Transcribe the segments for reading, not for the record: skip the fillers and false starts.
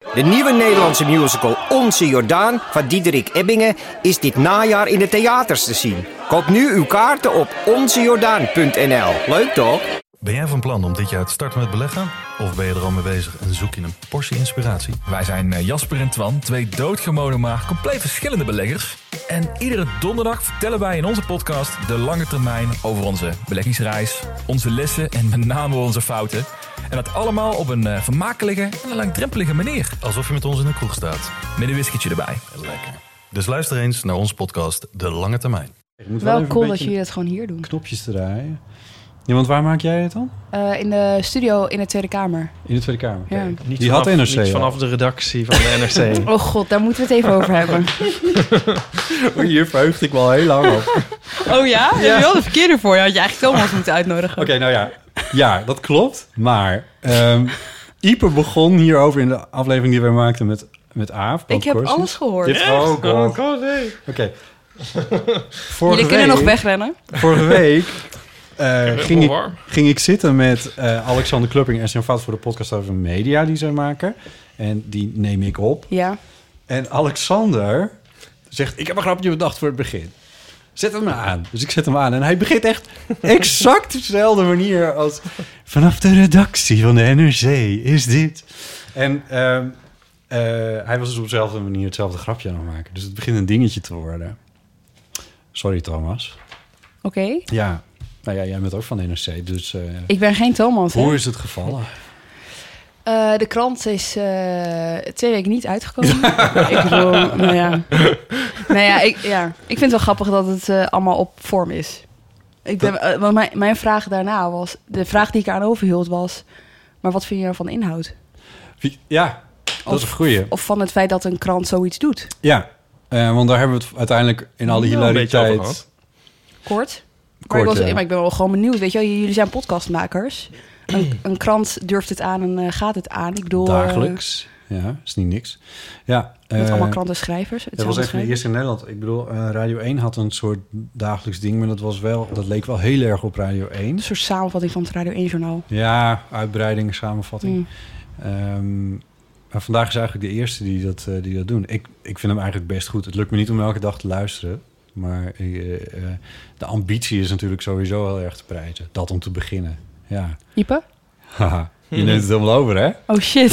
De nieuwe Nederlandse musical Onze Jordaan van Diederik Ebbingen is dit najaar in de theaters te zien. Koop nu uw kaarten op onzejordaan.nl. Leuk toch? Ben jij van plan om dit jaar te starten met beleggen? Of ben je er al mee bezig en zoek je een portie inspiratie? Wij zijn Jasper en Twan, twee doodgewone maar compleet verschillende beleggers. En iedere donderdag vertellen wij in onze podcast de lange termijn over onze beleggingsreis, onze lessen en met name onze fouten. En dat allemaal op een vermakelijke en een langdrempelige manier. Alsof je met ons in de kroeg staat. Met een whiskietje erbij. Lekker. Dus luister eens naar onze podcast De Lange Termijn. Wel cool dat jullie het gewoon hier doen. Knopjes te draaien. Ja, want waar maak jij het dan? In de studio in de Tweede Kamer. In de Tweede Kamer? Ja. Die had NRC. Niet vanaf de redactie van de NRC. Oh god, daar moeten we het even over hebben. Hier verheugde ik wel heel lang op. Oh ja? Heb je wel de verkeerde voor? Je had je eigenlijk Thomas moeten uitnodigen. Oké, nou ja. Ja, dat klopt. Maar Ipe begon hierover in de aflevering die we maakten met Aaf. Ik heb alles gehoord. Dit ook. Oh, nee. Oké. Jullie kunnen nog wegrennen. Vorige week ging ik zitten met Alexander Klupping en zijn vat voor de podcast over media die zij maken. En die neem ik op. Ja. En Alexander zegt, ik heb een grapje bedacht voor het begin. Zet hem aan. Dus ik zet hem aan. En hij begint echt exact dezelfde manier als... Vanaf de redactie van de NRC is dit. En hij was dus op dezelfde manier hetzelfde grapje aan het maken. Dus het begint een dingetje te worden. Sorry, Thomas. Oké. Ja. Nou ja, jij bent ook van de NRC, dus... ik ben geen Thomas, Hoe is het gevallen? De krant is 2 weken niet uitgekomen. Ik bedoel, ik vind het wel grappig dat het allemaal op vorm is. Want mijn vraag daarna was... De vraag die ik aan overhield was... Maar wat vind je van de inhoud? Ja, dat is een goeie. Of van het feit dat een krant zoiets doet? Ja, want daar hebben we het uiteindelijk in alle hilariteit... Kort. Maar ik ben wel gewoon benieuwd. Weet je, jullie zijn podcastmakers. Een krant durft het aan en gaat het aan. Ik bedoel, dagelijks. Ja, is niet niks. Ja, met allemaal krantenschrijvers. Dat was even de eerste in Nederland. Ik bedoel, Radio 1 had een soort dagelijks ding, maar dat leek wel heel erg op Radio 1. Een soort samenvatting van het Radio 1-journaal. Ja, uitbreiding, samenvatting. Maar vandaag is eigenlijk de eerste die dat doen. Ik vind hem eigenlijk best goed. Het lukt me niet om elke dag te luisteren. Maar de ambitie is natuurlijk sowieso heel erg te prijzen. Dat om te beginnen. Ja. Ipe? Haha, je neemt het helemaal over, hè? Oh, shit.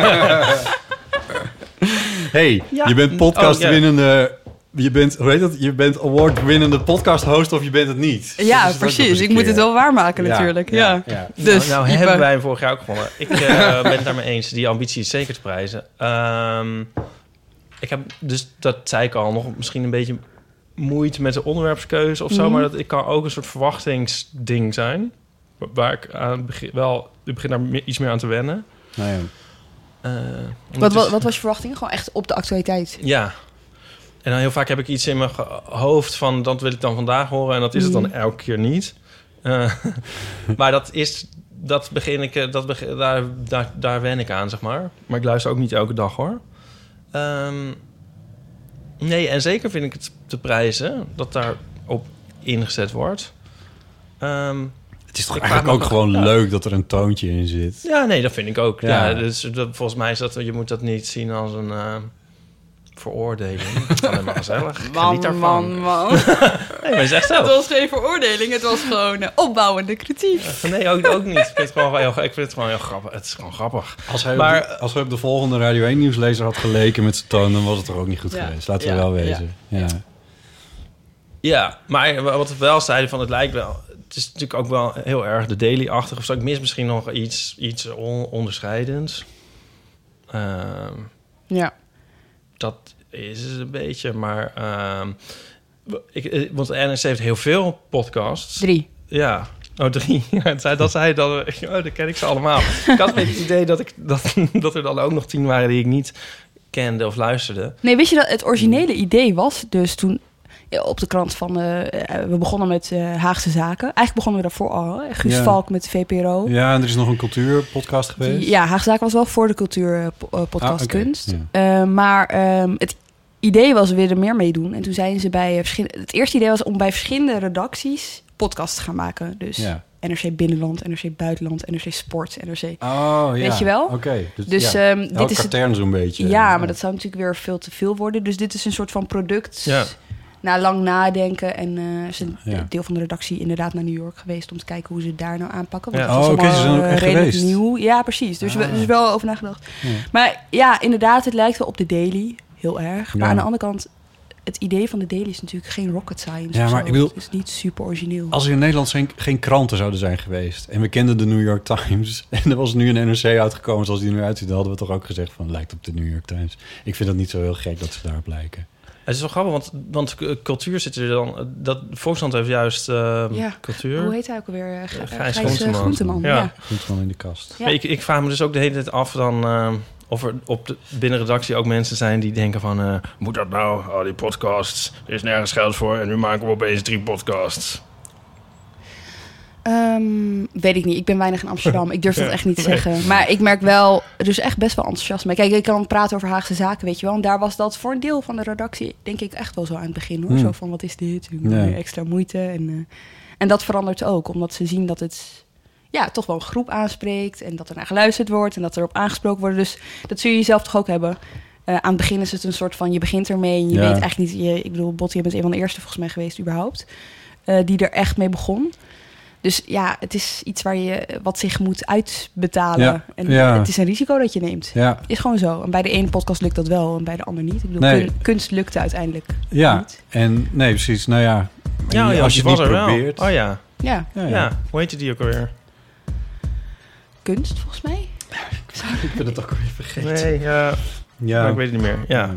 Hey, ja. Je bent podcastwinnende... Je bent, hoe heet dat? Je bent award-winnende podcast-host of je bent het niet. Ja, dus precies. Ik moet het wel waarmaken natuurlijk. Ja. Dus, nou hebben wij hem vorig jaar ook gewonnen. Ik ben het daarmee eens. Die ambitie is zeker te prijzen. Ik heb dus, dat zei ik al, nog misschien een beetje... moeite met de onderwerpskeuze of zo, maar dat ik kan ook een soort verwachtingsding zijn, waar ik aan begin daar iets meer aan te wennen. Nou ja. Wat was je verwachting? Gewoon echt op de actualiteit? Ja. En dan heel vaak heb ik iets in mijn hoofd van, dat wil ik dan vandaag horen en dat is het dan elke keer niet. Maar daar wen ik aan, zeg maar. Maar ik luister ook niet elke dag, hoor. Nee, en zeker vind ik het te prijzen dat daar op ingezet wordt. Het is toch eigenlijk ook gewoon leuk dat er een toontje in zit. Ja, nee, dat vind ik ook. Ja, dus volgens mij is dat, je moet dat niet zien als een veroordeling. Het is alleen maar gezellig. Man. Nee, maar is echt zo. Het was geen veroordeling, het was gewoon opbouwende kritiek. Nee, ook niet. Ik vind het gewoon heel grappig. Het is gewoon grappig. Als hij op de volgende Radio 1 nieuwslezer had geleken met zijn toon, dan was het er ook niet goed geweest. Laten we wel wezen. Ja, maar wat we wel zeiden van het lijkt wel... Het is natuurlijk ook wel heel erg de daily-achtig of zo. Ik mis misschien nog iets onderscheidends. Dat is het een beetje, maar... want de NRC heeft heel veel podcasts. 3. Ja. Oh, 3. Dat zei dan... dat ken ik ze allemaal. Ik had het idee dat er dan ook nog 10 waren die ik niet kende of luisterde. Nee, wist je dat het originele idee was dus toen... op de krant van... we begonnen met Haagse Zaken. Eigenlijk begonnen we daarvoor al. Guus Valk met de VPRO. Ja, en er is nog een cultuurpodcast geweest. Haagse Zaken was wel voor de cultuurpodcast Kunst. Ja. Maar het idee was weer er meer mee doen. En toen zijn ze bij het eerste idee was om bij verschillende redacties podcasts te gaan maken. Dus NRC Binnenland, NRC Buitenland, NRC Sport, NRC... Oh, ja. Weet je wel? Oké. Dus ja. dit is katern zo'n beetje. Ja, maar dat zou natuurlijk weer veel te veel worden. Dus dit is een soort van product... Ja. Na lang nadenken en is een deel van de redactie inderdaad naar New York geweest... om te kijken hoe ze het daar nou aanpakken. Want Ja. het was oké, ze zijn ook echt redelijk geweest. nieuw. Ja, precies. Dus er is wel over nagedacht. Ja. Maar ja, inderdaad, het lijkt wel op de Daily. Heel erg. Maar Ja. aan de andere kant... Het idee van de Daily is natuurlijk geen rocket science. Ja, of maar zo. ik bedoel- Het is niet super origineel. Als er in Nederland geen kranten zouden zijn geweest... en we kenden de New York Times... en er was nu een NRC uitgekomen zoals die er nu uitziet... dan hadden we toch ook gezegd van... lijkt op de New York Times. Ik vind dat niet zo heel gek dat ze daarop lijken. Het is wel grappig, want cultuur zit er dan... Volkskrant heeft juist cultuur. Hoe heet hij ook alweer? Gijs Groenteman. Groenteman. Ja. Ja. Goed van in de kast. Ja. Maar ik vraag me dus ook de hele tijd af dan... of er op de binnenredactie ook mensen zijn die denken van... moet dat nou? Oh, die podcasts. Er is nergens geld voor en nu maken we opeens 3 podcasts. Weet ik niet. Ik ben weinig in Amsterdam. Ik durf dat echt niet te zeggen. Maar ik merk wel, er is echt best wel enthousiasme. Kijk, ik kan praten over Haagse zaken, weet je wel. En daar was dat voor een deel van de redactie, denk ik, echt wel zo aan het begin, hoor. Zo van, wat is dit? Meer extra moeite. En dat verandert ook, omdat ze zien dat het toch wel een groep aanspreekt. En dat er naar geluisterd wordt en dat er op aangesproken wordt. Dus dat zul je jezelf toch ook hebben. Aan het begin is het een soort van, je begint ermee en je weet eigenlijk niet... Ik bedoel, Botti, je bent een van de eerste volgens mij geweest überhaupt. Die er echt mee begon. Dus ja, het is iets wat zich moet uitbetalen. Ja, en ja. het is een risico dat je neemt. Ja. Is gewoon zo. En bij de ene podcast lukt dat wel en bij de ander niet. Ik bedoel, Nee. kunst lukte uiteindelijk Ja, niet. en nee, precies. Nou ja, als je die het niet was er probeert... wel. Oh ja. Ja, Ja. Hoe heet die ook alweer? kunst volgens mij. Ik ben het ook alweer vergeten. Nee, ja. Ja. Maar ik weet het niet meer. Ja.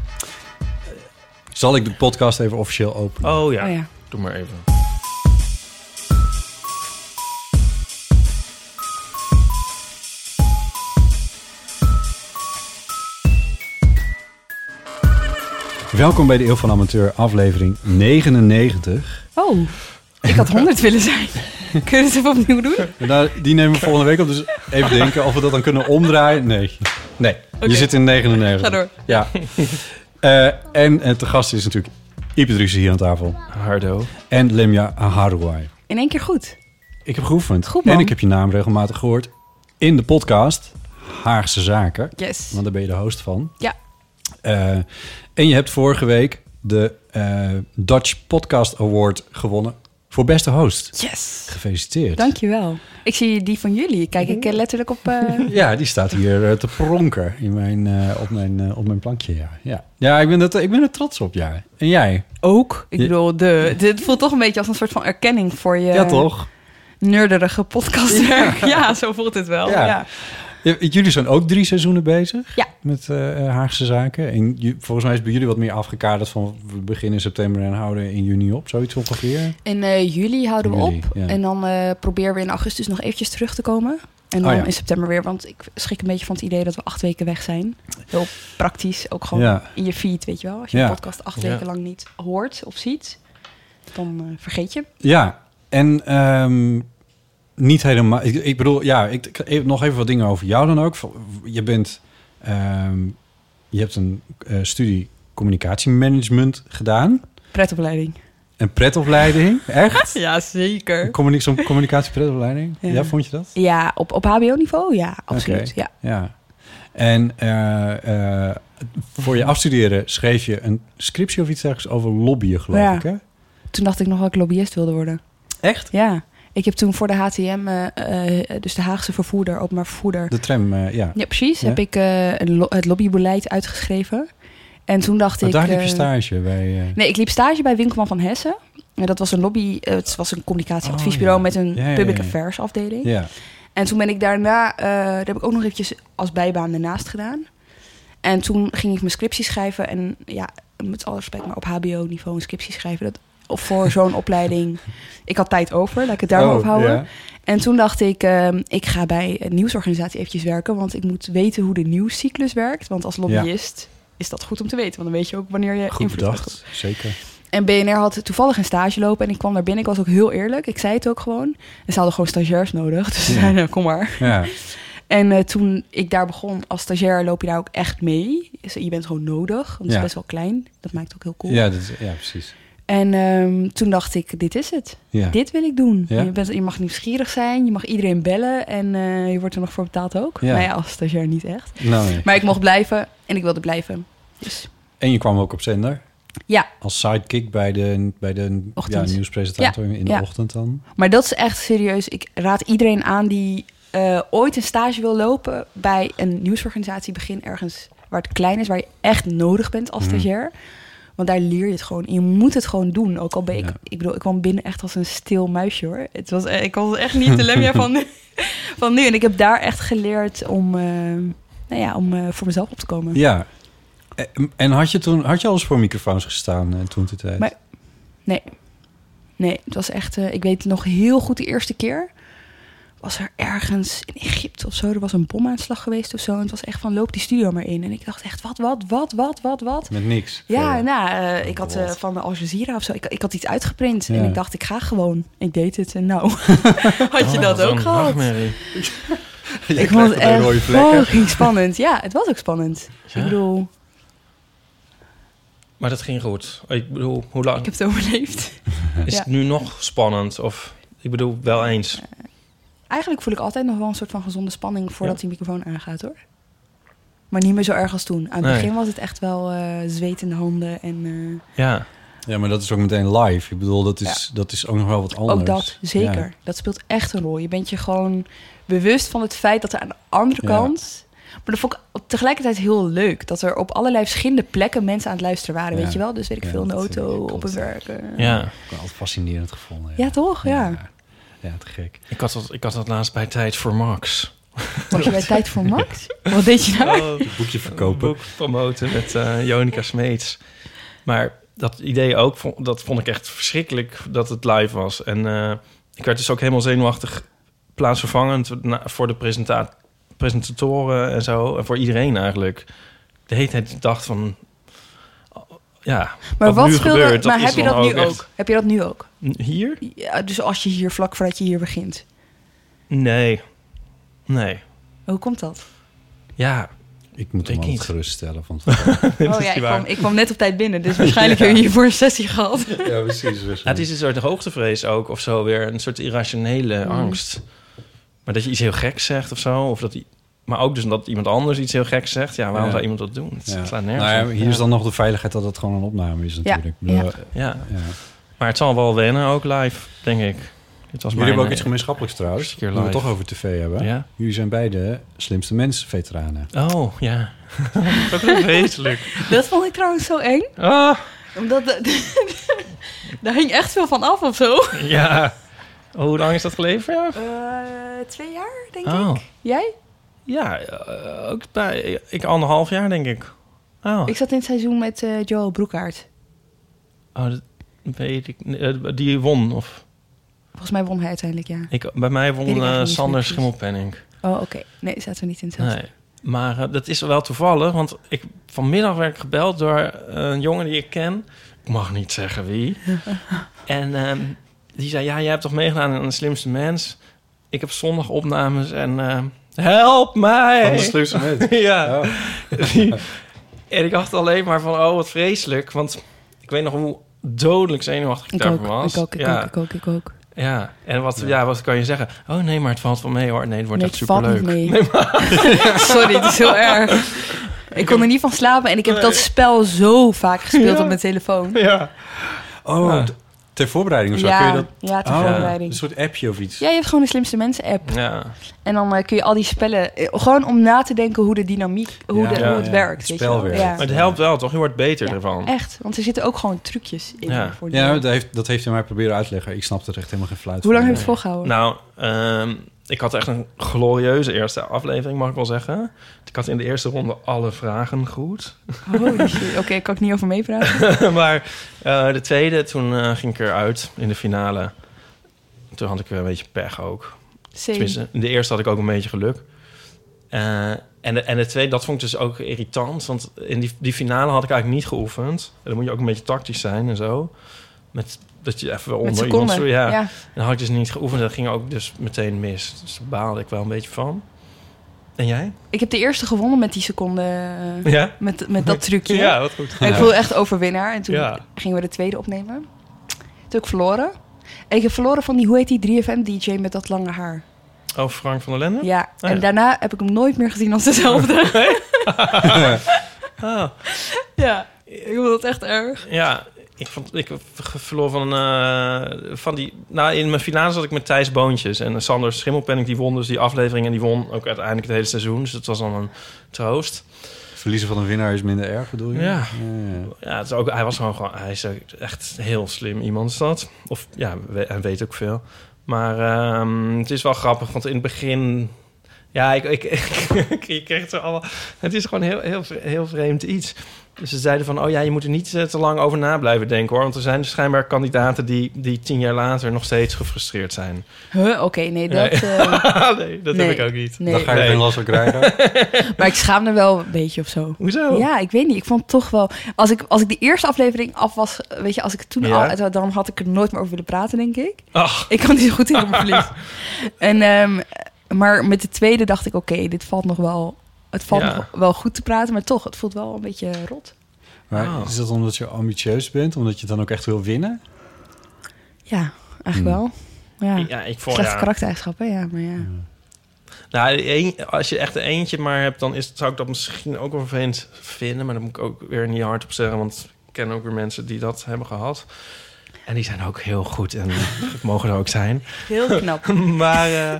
Zal ik de podcast even officieel openen? Oh ja. Oh ja. Doe maar even. Welkom bij de Eeuw van Amateur, aflevering 99. Oh, ik had 100 willen zijn. Kun je het even opnieuw doen? Nou, die nemen we volgende week op, dus even denken of we dat dan kunnen omdraaien. Nee, je zit in 99. Ga door. Ja. En te gast is natuurlijk Ipe Driessen hier aan tafel. Hardo. En Lemja Harouai. In één keer goed. Ik heb geoefend. Goed, man. En ik heb je naam regelmatig gehoord in de podcast Haagse Zaken. Yes. Want daar ben je de host van. Ja. En je hebt vorige week de Dutch Podcast Award gewonnen voor beste host. Yes. Gefeliciteerd. Dankjewel. Ik zie die van jullie. Kijk ik letterlijk op... Ja, die staat hier te pronken op mijn plankje. Ja, ik ben er trots op, ja. En jij? Ook. Ik bedoel, dit voelt toch een beetje als een soort van erkenning voor je... Ja, toch? nerderige podcastwerk. Ja, zo voelt het wel. Ja. Jullie zijn ook 3 seizoenen bezig Ja. met Haagse Zaken. En volgens mij is bij jullie wat meer afgekaderd van we beginnen in september en houden in juni op. Zoiets ongeveer. In juli houden we Juli, op. ja. En dan proberen we in augustus nog eventjes terug te komen. En dan in september weer. Want ik schrik een beetje van het idee dat we 8 weken weg zijn. Heel praktisch. Ook gewoon in je feed, weet je wel. Als je een podcast 8 weken lang niet hoort of ziet, dan vergeet je. Ja, en niet helemaal... Ik bedoel, nog even wat dingen over jou dan ook. Je bent... je hebt een studie communicatiemanagement gedaan. Pretopleiding. Een pretopleiding, echt? Ja, zeker. Zo'n communicatiepretopleiding? Ja, vond je dat? Ja, op hbo-niveau? Ja, absoluut. Okay. Ja. En voor je afstuderen schreef je een scriptie of iets dergelijks over lobbyen, geloof ik, hè? Toen dacht ik nog dat ik lobbyist wilde worden. Echt? Ja. Ik heb toen voor de HTM, dus de Haagse vervoerder, openbaar vervoerder... De tram, ja. Ja, precies. Ja. Heb ik het lobbybeleid uitgeschreven. En toen dacht ik... Daar liep je stage bij... Nee, ik liep stage bij Winkelman van Hessen. En dat was een het was een communicatieadviesbureau met een public affairs afdeling. Ja. En toen ben ik daarna... daar heb ik ook nog eventjes als bijbaan ernaast gedaan. En toen ging ik mijn scriptie schrijven. En ja, met alle respect, maar op hbo-niveau een scriptie schrijven... Of voor zo'n opleiding. Ik had tijd over, laat ik het daar maar ophouden. Yeah. En toen dacht ik, ik ga bij een nieuwsorganisatie eventjes werken... want ik moet weten hoe de nieuwscyclus werkt. Want als lobbyist is dat goed om te weten. Want dan weet je ook wanneer je goed invloed bedacht, hebt. Zeker. En BNR had toevallig een stage lopen en ik kwam daar binnen. Ik was ook heel eerlijk, ik zei het ook gewoon. En ze hadden gewoon stagiairs nodig, dus ze zeiden, kom maar. Ja. En toen ik daar begon als stagiair, loop je daar ook echt mee. Je bent gewoon nodig, want het is best wel klein. Dat maakt het ook heel cool. Ja, ja precies. En toen dacht ik, dit is het. Ja. Dit wil ik doen. Ja? Je mag nieuwsgierig zijn, je mag iedereen bellen en je wordt er nog voor betaald ook. Ja. Nou ja, als stagiair niet echt. Nou, nee. Maar ik mocht blijven en ik wilde blijven. Dus En je kwam ook op zender? ja, Als sidekick bij de Ochtend. nieuwspresentator in de Ja. ochtend dan? maar dat is echt serieus. Ik raad iedereen aan die ooit een stage wil lopen bij een nieuwsorganisatie. Begin ergens waar het klein is, waar je echt nodig bent als stagiair. Want daar leer je het gewoon. Je moet het gewoon doen. Ook al ben ik... Ja. Ik bedoel, ik kwam binnen echt als een stil muisje, hoor. Ik was echt niet de Lemja van nu. En ik heb daar echt geleerd om voor mezelf op te komen. Ja. En had je al eens voor microfoons gestaan toen de tijd? Maar- Nee, het was echt... ik weet nog heel goed de eerste keer. Was er ergens in Egypte of zo. Er was een bomaanslag geweest of zo. En het was echt van, loop die studio maar in. En ik dacht echt, wat? Met niks? Ja, verder? nou, ik had van de Al Jazeera of zo... Ik had iets uitgeprint. Ja. En ik dacht, ik ga gewoon. Ik deed het. En nou, had je dat ook gehad? Nachtmerrie. Jij Ik krijgt vond het meteen rode echt vlekken. fucking spannend. Ja, het was ook spannend. Ja? Ik bedoel, Maar dat ging goed. Ik bedoel, hoe lang ik heb het overleefd. is ja. het nu nog spannend? Of, ik bedoel, wel eens. Eigenlijk voel ik altijd nog wel een soort van gezonde spanning... voordat Ja. die microfoon aangaat, hoor. Maar niet meer zo erg als toen. Aan het Nee. begin was het echt wel zweet in de handen. En Ja. Ja, maar dat is ook meteen live. Ik bedoel, dat is ook nog wel wat anders. ook dat, zeker. Ja. Dat speelt echt een rol. Je bent je gewoon bewust van het feit dat er aan de andere Ja. kant... Maar dat vond ik tegelijkertijd heel leuk. Dat er op allerlei verschillende plekken mensen aan het luisteren waren. Ja. Weet je wel? Dus weet ik Ja, veel in de dat auto, klopt. op het werk. Ja. Ik heb altijd fascinerend gevonden. Ja, toch? Ja. Ja, te gek. Ik had dat laatst bij Tijd voor Max. Was je bij Tijd voor Max? Wat deed je nou? Boekje verkopen. Een boek promoten met Jonica Smeets. Maar dat idee ook, dat vond ik echt verschrikkelijk dat het live was. En ik werd dus ook helemaal zenuwachtig plaatsvervangend voor de presentatoren en zo. En voor iedereen eigenlijk. De hele tijd dacht van... Ja, Maar wat nu speelde... gebeurt, maar is heb je dan dat nu echt- ook? Heb je dat nu ook? Hier? Ja, dus als je hier vlak voordat je hier begint. Nee. Hoe komt dat? Ja, Ik moet hem Ik altijd niet. geruststellen. Van Oh ja, ik kwam net op tijd binnen. Dus waarschijnlijk heb je hiervoor een sessie gehad. ja, precies. het is een soort hoogtevrees ook of zo weer. Een soort irrationele angst. Maar dat je iets heel geks zegt of zo. Of dat, maar ook dus dat iemand anders iets heel geks zegt. Ja, waarom Ja. zou iemand dat doen? Het Ja. slaat nergens Nou ja, op. hier is dan nog de veiligheid dat het gewoon een opname is natuurlijk. Ik bedoel, Ja. Ja, ja. maar het zal wel wennen ook live, denk ik. Dit was Jullie hebben ook mijn, iets gemeenschappelijks trouwens. eerste keer Nu we het live. toch over tv hebben. Ja. Jullie zijn beide slimste mens-veteranen. Oh, ja. Dat is vreselijk. Dat vond ik trouwens zo eng. Ah, Omdat daar hing echt veel van af of zo. ja. Hoe lang is dat geleden voor jou? 2 jaar, denk Oh. ik. Jij? Ja, ook bij... Ik 1,5 jaar, denk ik. Oh, Ik zat in het seizoen met Joel Broekaert. dat weet ik. Die won, of... Volgens mij won hij uiteindelijk, ja. Bij mij Weet ik won eigenlijk niet Sander precies. Schimmelpenninck. Oh, oké. Nee, zaten we niet in hetzelfde. Nee. Maar dat is wel toevallig, want vanmiddag werd ik gebeld door een jongen die ik ken. Ik mag niet zeggen wie. En die zei, ja, jij hebt toch meegedaan aan De Slimste Mens? Ik heb zondag opnames en help mij! Van de slimste mens. Ja. Ja. En ik dacht alleen maar van, oh, wat vreselijk. Want ik weet nog hoe dodelijk zenuwachtig ik daarvoor was. Ik ook. Ja, en wat kan je zeggen? Oh nee, maar het valt wel mee hoor. Nee, het wordt Nee, echt het valt superleuk. niet mee. Sorry, het is heel erg. Ik kon er niet van slapen en ik heb dat spel zo vaak gespeeld Ja. op mijn telefoon. Ja. Oh, Ja. ter voorbereiding of zo? Kun je dat... ja, ter Oh, voorbereiding. een soort appje of iets? Ja, je hebt gewoon de Slimste Mensen app. Ja. En dan kun je al die spellen... gewoon om na te denken hoe de dynamiek... hoe Ja, het ja. werkt. Het weet je spel wel. werkt. Ja. Maar het helpt wel, toch? Je wordt beter Ja, ervan. echt. Want er zitten ook gewoon trucjes in. Ja. Voor die- Ja, dat heeft hij mij proberen uitleggen. Ik snapte er echt helemaal geen fluit Hoe lang van. heb je het volgehouden? Nou, ik had echt een glorieuze eerste aflevering, mag ik wel zeggen. Ik had in de eerste ronde alle vragen goed. Holy shit. Oké, kan ik niet over meepraten. Maar de tweede, toen ging ik eruit in de finale. Toen had ik een beetje pech ook. Tenminste, in de eerste had ik ook een beetje geluk. En de tweede, dat vond ik dus ook irritant. Want in die finale had ik eigenlijk niet geoefend. En dan moet je ook een beetje tactisch zijn en zo. Met dat je even Met onder iemand... seconden. Ja. Ja. En dan had ik dus niet geoefend. Dat ging ook dus meteen mis. Dus daar baalde ik wel een beetje van. En jij? Ik heb de eerste gewonnen met die seconde... Ja? met dat trucje. Ja, wat goed. En ik voelde echt overwinnaar. En toen Ja. gingen we de tweede opnemen. heb ik verloren. En ik heb verloren van die, hoe heet die 3FM-DJ met dat lange haar? Oh, Frank van der Lende? Ja, Oh, en ja. daarna heb ik hem nooit meer gezien als dezelfde. Oh. Ja, ik vond dat echt erg. Ja, ik verloor van die... Nou, in mijn finale zat ik met Thijs Boontjes. En Sander Schimmelpenninck, die won dus die aflevering. En die won ook uiteindelijk het hele seizoen. Dus dat was dan een troost. Verliezen van een winnaar is minder erg, bedoel je? Ja. Ja, het is ook, hij is echt heel slim iemand is dat. Of ja, hij weet ook veel. Maar het is wel grappig, want in het begin... Ja, je kreeg het zo allemaal... Het is gewoon heel vreemd iets. Dus ze zeiden van, oh ja, je moet er niet te lang over na blijven denken, hoor. Want er zijn dus schijnbaar kandidaten die 10 jaar later nog steeds gefrustreerd zijn. Oké, nee, dat... Nee, dat heb ik ook niet. Nee. Dan ga je geen last van krijgen. Maar ik schaamde wel een beetje of zo. Hoezo? Ja, ik weet niet. Ik vond toch wel... Als ik de eerste aflevering af was... Weet je, als ik toen al... Dan had ik er nooit meer over willen praten, denk ik. Ach. Ik kan niet zo goed in mijn verlies. En, maar met de tweede dacht ik... Oké, dit valt nog wel... Het valt nog wel goed te praten, maar toch, het voelt wel een beetje rot. Maar is dat omdat je ambitieus bent? Omdat je dan ook echt wil winnen? Ja, eigenlijk wel. Ja, Ja, ik vond... slechte karaktereigenschappen, ja, maar ja. Nou, als je echt een eentje maar hebt, dan zou ik dat misschien ook wel vervelend vinden. Maar dat moet ik ook weer niet hard op zeggen, want ik ken ook weer mensen die dat hebben gehad. En die zijn ook heel goed en mogen er ook zijn. Heel knap. Maar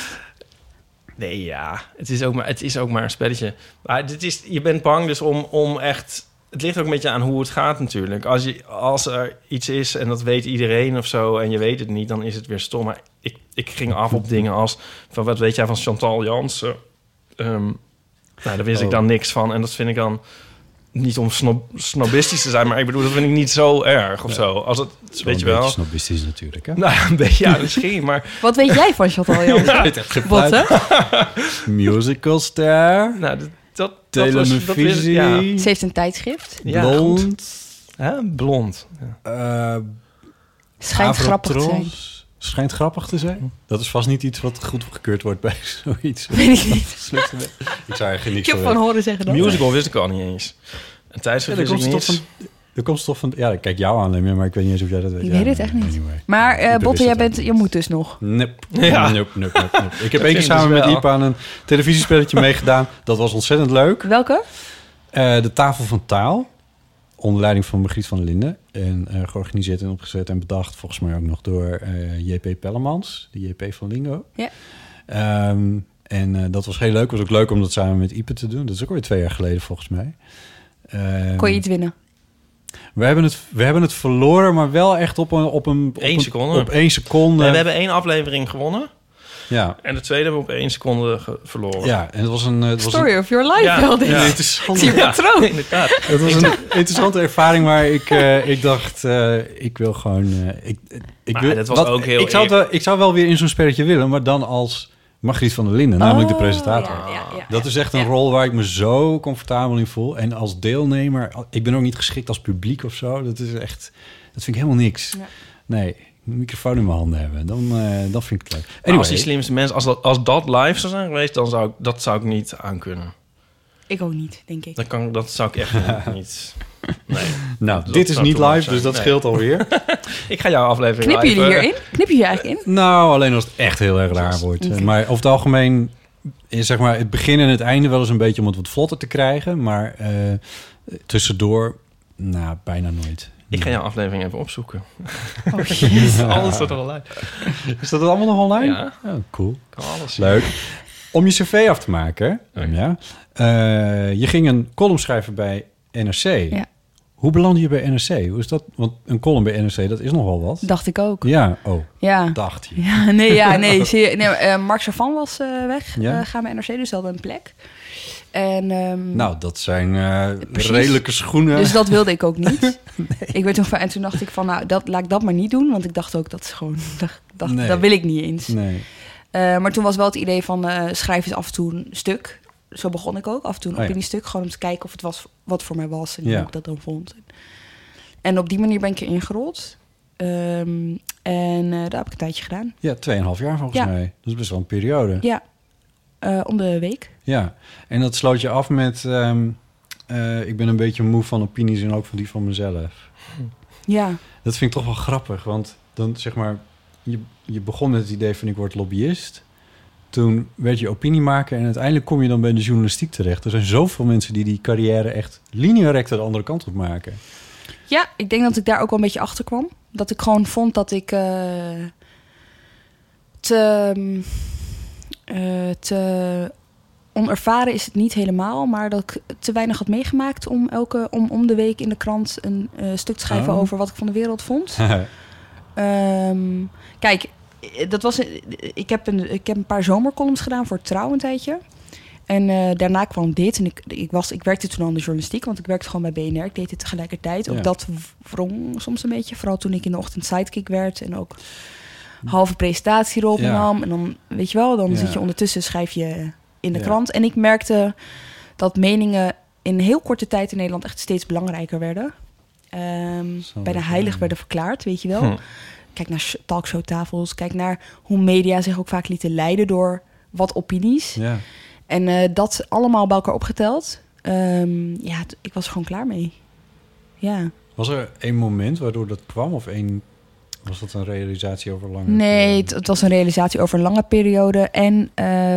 nee, ja, het is ook maar een spelletje. Maar je bent bang dus om echt... Het ligt ook een beetje aan hoe het gaat natuurlijk. Als er iets is en dat weet iedereen of zo... en je weet het niet, dan is het weer stom. Maar ik ging af op dingen als... van wat weet jij van Chantal Jansen? Nou, daar wist ik dan niks van. En dat vind ik dan... Niet om snobistisch te zijn, maar ik bedoel, dat vind ik niet zo erg of zo. Als het, weet je wel... Een beetje snobistisch natuurlijk, hè? Nou, een beetje, ja, misschien, maar... Wat weet jij van Chantal Jansen? Ik weet echt geen Wat, hè? Musicalster. Nou, dat Televisie. Ja. Ze heeft een tijdschrift. Ja, Blond. Hè? Blond. Ja. Schijnt grappig te zijn. Avrotros. Schijnt grappig te zijn. Dat is vast niet iets wat goed gekeurd wordt bij zoiets. Weet ik niet. Ik zou eigenlijk Ik niks heb van van weten. horen zeggen dat. Musical wist ik al niet eens. En tijdschrift Ja, wist ik niet. Er komt stof van... Ja, ik kijk jou aan, maar ik weet niet eens of jij dat weet. Ik weet het echt niet. Anyway. Maar Ik Botte, wist het je moet dus nog. Nope. Ja. Nope. Ik heb één keer ging samen dus met wel. Iep aan een televisiespelletje meegedaan. Dat was ontzettend leuk. Welke? De Tafel van Taal. Onder leiding van Margriet van der Linden. En georganiseerd en opgezet en bedacht volgens mij ook nog door J.P. Pellemans. De J.P. van Lingo. Ja. En dat was heel leuk. Het was ook leuk om dat samen met Ipe te doen. Dat is ook alweer 2 jaar geleden volgens mij. Kon je iets winnen? We hebben het verloren, maar wel echt op 1 seconde. Op 1 seconde. Nee, we hebben 1 aflevering gewonnen. Ja. En de tweede hebben we op 1 seconde verloren. Ja, en het was een... Story of your life Ja, wel dit. ja. interessante, Zie je patroon? inderdaad. het was een interessante ervaring, maar ik dacht, ik wil gewoon... Maar dat was ook heel ik zou wel weer in zo'n spelletje willen, maar dan als Margriet van der Linden, namelijk de presentator. Ja. Dat is echt een rol waar ik me zo comfortabel in voel. En als deelnemer, ik ben ook niet geschikt als publiek of zo. Dat is echt, dat vind ik helemaal niks. Ja. Nee, een microfoon in mijn handen hebben, dan vind ik het leuk. Maar Anyway, als die slimste mensen, als dat live zou zijn geweest, dan zou ik niet aankunnen. Ik ook niet, denk ik. Dat zou ik echt niet. Nee. nou, dat dit is zou niet te lang live, zijn. dus dat Nee. scheelt alweer. Ik ga jouw aflevering Knippen live, jullie hierin? Knippen jullie eigenlijk in? Nou, alleen als het echt heel erg raar wordt. Oké. Maar over het algemeen is zeg maar het begin en het einde wel eens een beetje om het wat vlotter te krijgen. Maar tussendoor, nou, bijna nooit. Ik ga jouw aflevering even opzoeken. Oh shit. Alles staat er al uit. Is dat allemaal nog online? Ja. Oh, cool. Kan alles. Leuk. Om je cv af te maken, ja. Je ging een column schrijven bij NRC. Ja. Hoe belandde je bij NRC? Hoe is dat? Want een column bij NRC, dat is nogal wat. Dacht ik ook. Ja, Ja. dacht je. Ja, nee. Mark Servan was weg. Ja. Gaan bij NRC, dus ze hadden een plek. En, Nou, dat zijn Precies. redelijke schoenen. dus dat wilde ik ook niet. Ik werd en toen dacht ik van, nou, laat ik dat maar niet doen. Want ik dacht ook, dat is gewoon, Nee. dat wil ik niet eens. Nee. Maar toen was wel het idee van, schrijf eens af en toe een stuk. Zo begon ik ook, af en toe een ja. opiniestuk. Gewoon om te kijken of het was wat voor mij was en Ja. hoe ik dat dan vond. En op die manier ben ik erin gerold. En daar heb ik een tijdje gedaan. Ja, 2,5 jaar volgens Ja. mij. Dat is best wel een periode. Ja, om de week. Ja, en dat sloot je af met... ik ben een beetje moe van opinies en ook van die van mezelf. Ja. Dat vind ik toch wel grappig, want dan zeg maar... Je begon met het idee van ik word lobbyist. Toen werd je opiniemaker en uiteindelijk kom je dan bij de journalistiek terecht. Er zijn zoveel mensen die carrière echt lineair de andere kant op maken. Ja, ik denk dat ik daar ook wel een beetje achter kwam. Dat ik gewoon vond dat ik te onervaren is het niet helemaal, maar dat ik te weinig had meegemaakt om de week in de krant een stuk te schrijven over wat ik van de wereld vond. Kijk, ik heb een paar zomercolumns gedaan voor Trouw een tijdje. En daarna kwam dit. En ik werkte toen al in de journalistiek, want ik werkte gewoon bij BNR. Ik deed het tegelijkertijd. Ook dat wrong soms een beetje. Vooral toen ik in de ochtend sidekick werd en ook halve presentatierol nam. En dan, weet je wel, dan zit je ondertussen, schrijf je in de krant. En ik merkte dat meningen in heel korte tijd in Nederland echt steeds belangrijker werden. Bijna heilig werden verklaard, weet je wel. Kijk naar talkshowtafels. Kijk naar hoe media zich ook vaak lieten leiden door wat opinies. Ja. En dat allemaal bij elkaar opgeteld. Ik was er gewoon klaar mee. Ja. Was er één moment waardoor dat kwam? Of was dat een realisatie over een lange Nee, periode? het was een realisatie over een lange periode. En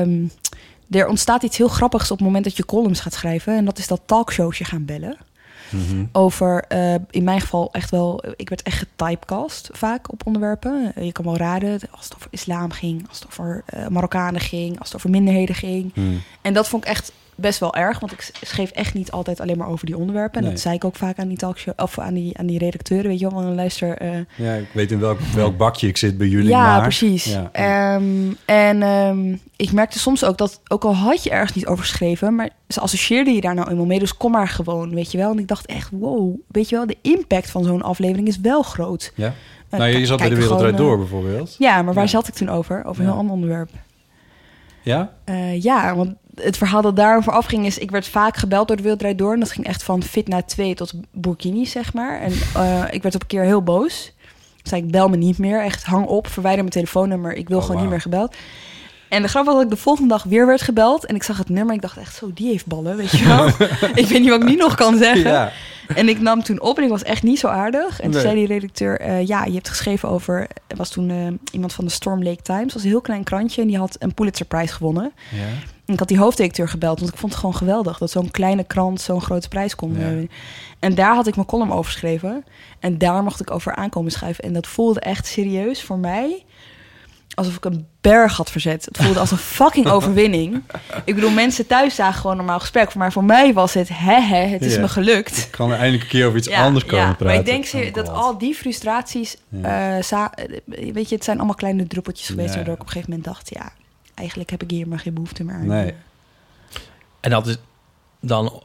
er ontstaat iets heel grappigs op het moment dat je columns gaat schrijven. En dat is dat talkshows je gaan bellen. Mm-hmm. Over, in mijn geval echt wel... Ik werd echt getypecast vaak op onderwerpen. Je kan wel raden, als het over islam ging... als het over Marokkanen ging, als het over minderheden ging. En dat vond ik echt best wel erg... want ik schreef echt niet altijd alleen maar over die onderwerpen. En dat zei ik ook vaak aan die talkshow... of aan die redacteuren, weet je wel. Want luister... ja, ik weet in welk bakje ik zit bij jullie. Ja, precies. Ja. Ik merkte soms ook dat... ook al had je ergens niet over geschreven... maar ze associeerden je daar nou eenmaal mee. Dus kom maar gewoon, weet je wel. En ik dacht echt, wow, weet je wel... de impact van zo'n aflevering is wel groot. Ja. Je zat bij De Wereld Draait Door bijvoorbeeld. Ja, maar waar zat ik toen over? Over een heel ander onderwerp. Ja? Ja, want het verhaal dat daarover afging is... ik werd vaak gebeld door De Wereld Draait Door... en dat ging echt van Fitna 2 tot Burkini, zeg maar. En ik werd op een keer heel boos. Ik zei, ik bel me niet meer. Echt, hang op, verwijder mijn telefoonnummer. Ik wil gewoon niet meer gebeld. En de grap was dat ik de volgende dag weer werd gebeld... en ik zag het nummer en ik dacht echt zo, die heeft ballen, weet je wel. Ik weet niet wat ik nu nog kan zeggen. Ja. En ik nam toen op en ik was echt niet zo aardig. En toen zei die redacteur, je hebt geschreven over... Er was toen iemand van de Storm Lake Times. Dat was een heel klein krantje en die had een Pulitzerprijs gewonnen. Ja. En ik had die hoofdredacteur gebeld, want ik vond het gewoon geweldig... dat zo'n kleine krant zo'n grote prijs kon winnen. En daar had ik mijn column over geschreven. En daar mocht ik over aankomen schrijven. En dat voelde echt serieus voor mij... alsof ik een berg had verzet. Het voelde als een fucking overwinning. Ik bedoel, mensen thuis zagen gewoon normaal gesprek. Maar voor mij was het, het is me gelukt. Ik kan er eindelijk een keer over iets anders komen praten. Maar ik denk dat al die frustraties... weet je, het zijn allemaal kleine druppeltjes geweest... waardoor ik op een gegeven moment dacht... ja, eigenlijk heb ik hier maar geen behoefte meer aan. Nee. En dat is dan...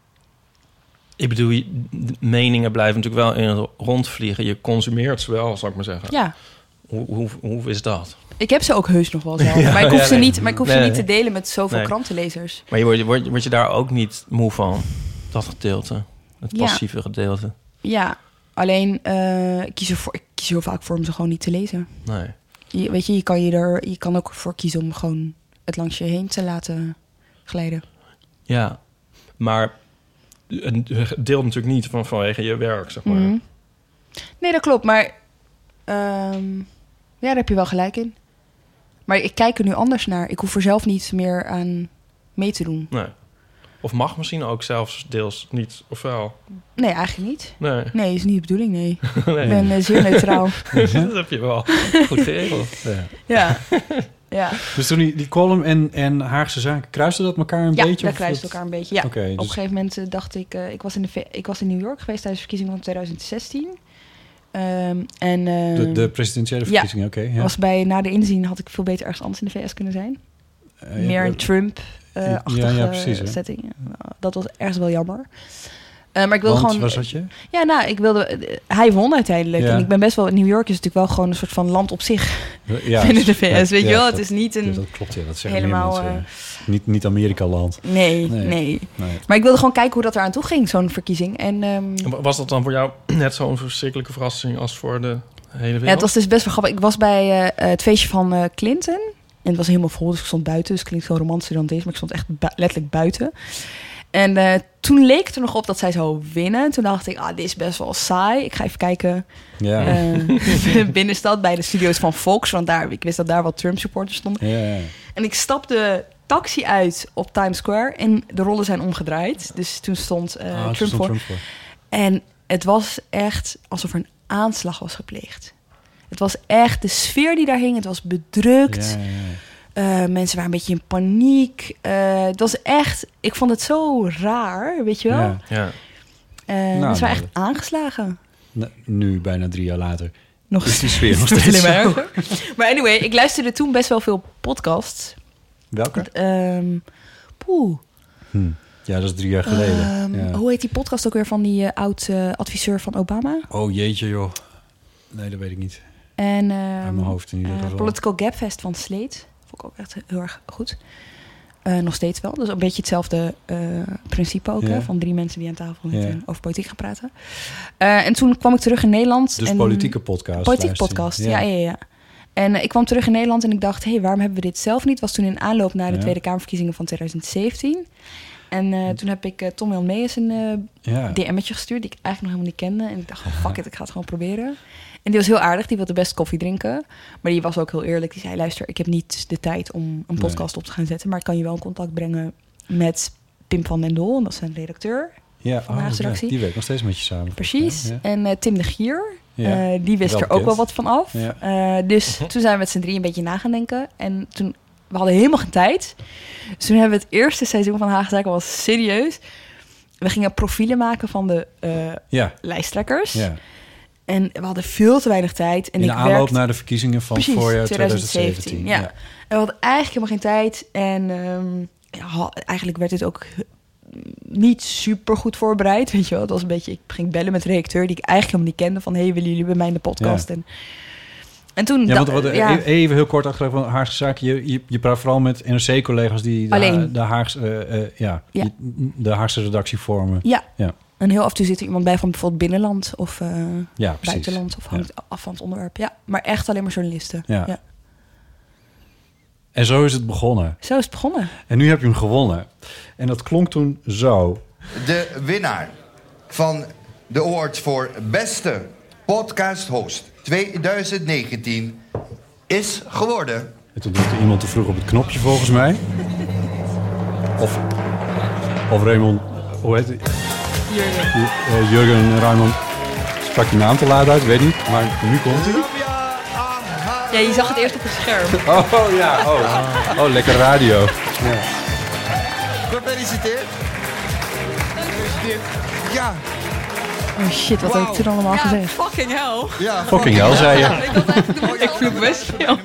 Ik bedoel, meningen blijven natuurlijk wel in rondvliegen. Je consumeert ze wel, zal ik maar zeggen. Ja. Hoe is dat? Ik heb ze ook heus nog wel zelf. Maar ik hoef ze niet te delen met zoveel krantenlezers. Maar word je daar ook niet moe van? Dat gedeelte. Het passieve gedeelte. Ja, alleen ik kies heel vaak voor om ze gewoon niet te lezen. Nee. Weet je, je kan ook voor kiezen om gewoon het langs je heen te laten glijden. Ja, maar je deelt natuurlijk niet vanwege je werk, zeg maar. Mm-hmm. Nee, dat klopt, maar... daar heb je wel gelijk in. Maar ik kijk er nu anders naar. Ik hoef er zelf niet meer aan mee te doen. Nee. Of mag misschien ook zelfs deels niet, of wel? Nee, eigenlijk niet. Nee, is niet de bedoeling, nee. Nee. Ik ben zeer neutraal. Dat heb je wel goed geregeld. Ja. Ja. Dus toen die column en Haagse Zaken, kruisten dat elkaar een beetje? Ja, dat kruist elkaar een beetje. Ja. Okay, Op een gegeven moment dacht ik... ik was in New York geweest tijdens de verkiezingen van 2016... de presidentiële verkiezingen, oké. Ja. Was na de inzien had ik veel beter ergens anders in de VS kunnen zijn. Meer een Trump-achtige setting. Dat was ergens wel jammer. Maar ik wilde gewoon... waar zat je? Ja, hij won uiteindelijk. Ja. En ik ben best wel... New York is natuurlijk wel gewoon een soort van land op zich. Binnen de VS, weet je wel? Het is niet een... dat klopt, dat zeggen helemaal... Niet Amerika-land. Nee. Maar ik wilde gewoon kijken hoe dat eraan toe ging, zo'n verkiezing. En, was dat dan voor jou net zo'n verschrikkelijke verrassing als voor de hele wereld? Ja, het was dus best wel grappig. Ik was bij het feestje van Clinton. En het was helemaal vol, dus ik stond buiten. Dus het klinkt heel romantisch dan deze, maar ik stond echt letterlijk buiten. En toen leek het er nog op dat zij zou winnen. Toen dacht ik, dit is best wel saai. Ik ga even kijken binnenstad bij de studio's van Fox. Want ik wist dat daar wel Trump-supporters stonden. Ja. En ik stapte taxi uit op Times Square en de rollen zijn omgedraaid. Dus toen stond Trump voor. En het was echt alsof er een aanslag was gepleegd. Het was echt de sfeer die daar hing. Het was bedrukt. Mensen waren een beetje in paniek. Het was echt... Ik vond het zo raar, weet je wel? Ja. Mensen waren echt aangeslagen. Nu, bijna 3 jaar later. Nog is die sfeer nog steeds zo. Maar anyway, ik luisterde toen best wel veel podcasts. Welke? Ja, dat is 3 jaar geleden. Hoe heet die podcast ook weer van die oud-adviseur van Obama? Oh, jeetje joh. Nee, dat weet ik niet. En uit mijn hoofd in ieder geval. Political Gabfest van Slate. Vond ik ook echt heel erg goed. Nog steeds wel. Dus een beetje hetzelfde principe ook. Hè, van 3 mensen die aan tafel zitten en over politiek gaan praten. En toen kwam ik terug in Nederland. Dus politieke podcast. Politieke podcast, ja. En ik kwam terug in Nederland en ik dacht... waarom hebben we dit zelf niet? Was toen in aanloop naar de Tweede Kamerverkiezingen van 2017. En toen heb ik Tom Jan Meijers een DM'tje gestuurd... die ik eigenlijk nog helemaal niet kende. En ik dacht van, fuck it, ik ga het gewoon proberen. En die was heel aardig, die wilde best koffie drinken. Maar die was ook heel eerlijk. Die zei, luister, ik heb niet de tijd om een podcast op te gaan zetten... maar ik kan je wel in contact brengen met Pim van den Dol. En dat is een redacteur van de Haagse redactie. Die werkt nog steeds met je samen. Precies. Ja. En Tim de Gier, die wist er ook wel wat van af. Ja. Dus toen zijn we met z'n 3 een beetje na gaan denken. En toen, we hadden helemaal geen tijd. Dus toen hebben we het eerste seizoen van Haagse Zaken was serieus. We gingen profielen maken van de lijsttrekkers. Ja. En we hadden veel te weinig tijd. En in de aanloop naar de verkiezingen van voorjaar 2017. Ja. En we hadden eigenlijk helemaal geen tijd. En eigenlijk werd het ook niet super goed voorbereid. Weet je wel, het was een beetje... Ik ging bellen met de redacteur die ik eigenlijk helemaal niet kende. Van, hey, willen jullie bij mij in de podcast? Ja. En toen... Even heel kort achteraf van Haagse Zaken. Je praat vooral met NRC-collega's die de Haagse redactie vormen. Ja. En heel af en toe zit er iemand bij van bijvoorbeeld binnenland of buitenland. Of hangt af van het onderwerp. Ja, maar echt alleen maar journalisten. Ja. En zo is het begonnen. Zo is het begonnen. En nu heb je hem gewonnen. En dat klonk toen zo. De winnaar van de award voor beste podcast host 2019 is geworden... En toen drukte iemand te vroeg op het knopje volgens mij. Of Raymond... Hoe heet het? Jurgen en Raymond sprak je naam te laat uit, weet niet. Maar nu komt hij. Ja, je zag het eerst op het scherm. Oh, lekker radio. Ja. Gefeliciteerd. Ja. Oh shit, wat heb ik toen allemaal gezegd? Fucking hell. Ja, fucking hell, zei je. Ik vloek best veel.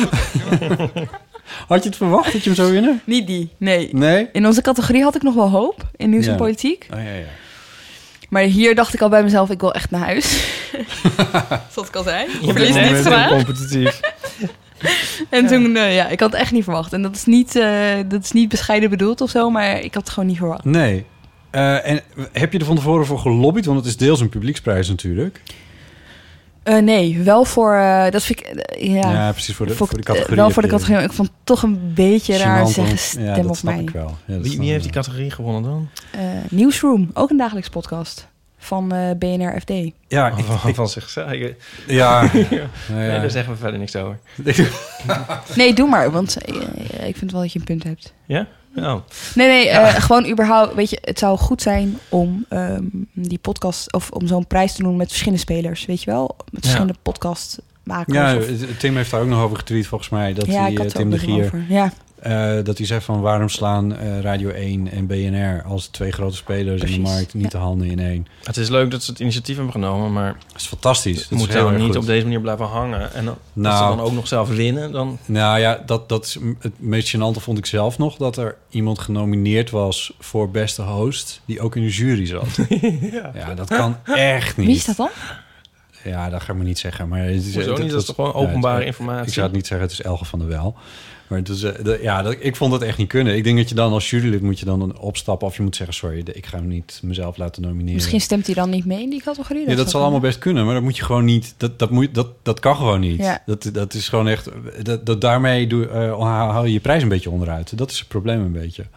Had je het verwacht dat je hem zou winnen? Niet die, nee. In onze categorie had ik nog wel hoop. In nieuws en politiek. Oh, ja. Maar hier dacht ik al bij mezelf, ik wil echt naar huis. Zoals ik al zei. Je verliest niet graag. Competitief. En toen, ik had het echt niet verwacht. En dat is niet bescheiden bedoeld of zo, maar ik had het gewoon niet verwacht. Nee. En heb je er van tevoren voor gelobbyd? Want het is deels een publieksprijs natuurlijk. Nee, wel voor... dat vind ik... ja, precies, voor de categorie. Wel voor de categorie. Ik vond het toch een beetje raar zeggen, stem op mij. Ik wel. Ja, wie heeft die categorie gewonnen dan? Newsroom, ook een dagelijks podcast. Van BNR FD. Ja, van zichzelf. Ja. Nee, daar zeggen we verder niks over. Nee, doe maar, want ik vind wel dat je een punt hebt. Ja? Oh. Nee, gewoon überhaupt, weet je, het zou goed zijn om die podcast of om zo'n prijs te doen met verschillende spelers, weet je wel, met verschillende podcastmakers. Ja, Tim heeft daar ook nog over getweet volgens mij, dat hij Tim de Gier, dat hij zegt van waarom slaan Radio 1 en BNR als 2 grote spelers in de markt niet de handen in één. Het is leuk dat ze het initiatief hebben genomen, maar het is fantastisch. Het moet dan niet op deze manier blijven hangen. En als ze dan ook nog zelf winnen, dan... Nou ja, dat is het meest gênante vond ik zelf nog, dat er iemand genomineerd was voor beste host, die ook in de jury zat. Ja, dat kan echt niet. Wie is dat dan? Ja, dat ga ik maar niet zeggen. Maar het is, dat is toch gewoon openbare informatie? Ik zou het niet zeggen, het is Elge van der Wel. Maar het is, ik vond het echt niet kunnen. Ik denk dat je dan als jurylid moet je dan opstappen of je moet zeggen, sorry, ik ga hem niet mezelf laten nomineren. Misschien stemt hij dan niet mee in die categorie? Ja, dat zal allemaal best kunnen, maar dat moet je gewoon niet. Dat kan gewoon niet. Ja. Dat is gewoon echt. Daarmee haal je je prijs een beetje onderuit. Dat is het probleem een beetje.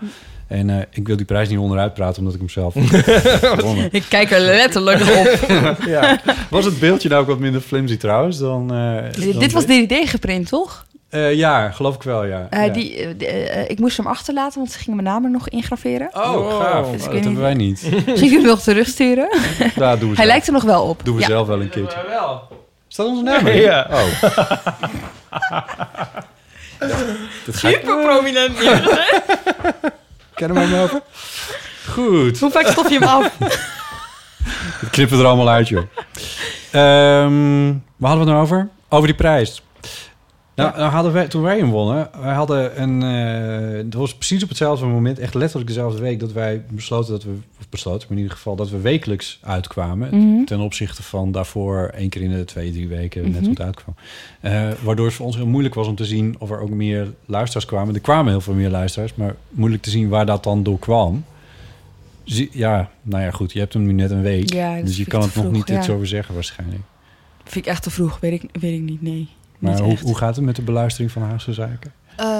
En ik wil die prijs niet onderuit praten, omdat ik hem zelf gewonnen. Ik kijk er letterlijk op. Ja. Was het beeldje nou ook wat minder flimsy trouwens dan... Dit was DDD geprint, toch? Ja, geloof ik wel, ja. Ik moest hem achterlaten, want ze gingen mijn naam er nog ingraveren. Oh, gaaf. Dus Dat hebben wij niet. Misschien kunnen we nog terugsturen. Daar doen we Hij lijkt er nog wel op. Doen we Ja. zelf wel een keertje. Staat onze naam in? Ja. Oh. Super prominent. Ken hem maar over? Goed. Hoe vaak stof je hem af? Dat knippen we er allemaal uit, joh. Waar hadden we het nou over? Over die prijs. Nou hadden wij, toen wij hem wonnen, wij hadden een... het was precies op hetzelfde moment, echt letterlijk dezelfde week, dat wij besloten maar in ieder geval, dat we wekelijks uitkwamen. Ten opzichte van daarvoor 1 keer in de 2-3 weken net wat uitkwam. Waardoor het voor ons heel moeilijk was om te zien of er ook meer luisteraars kwamen. Er kwamen heel veel meer luisteraars, maar moeilijk te zien waar dat dan door kwam. Ja, nou ja, goed, je hebt hem nu net een week. Ja, dus je kan het nog niet iets over zeggen waarschijnlijk. Vind ik echt te vroeg, weet ik niet, nee. Maar hoe gaat het met de beluistering van Haagse Zaken?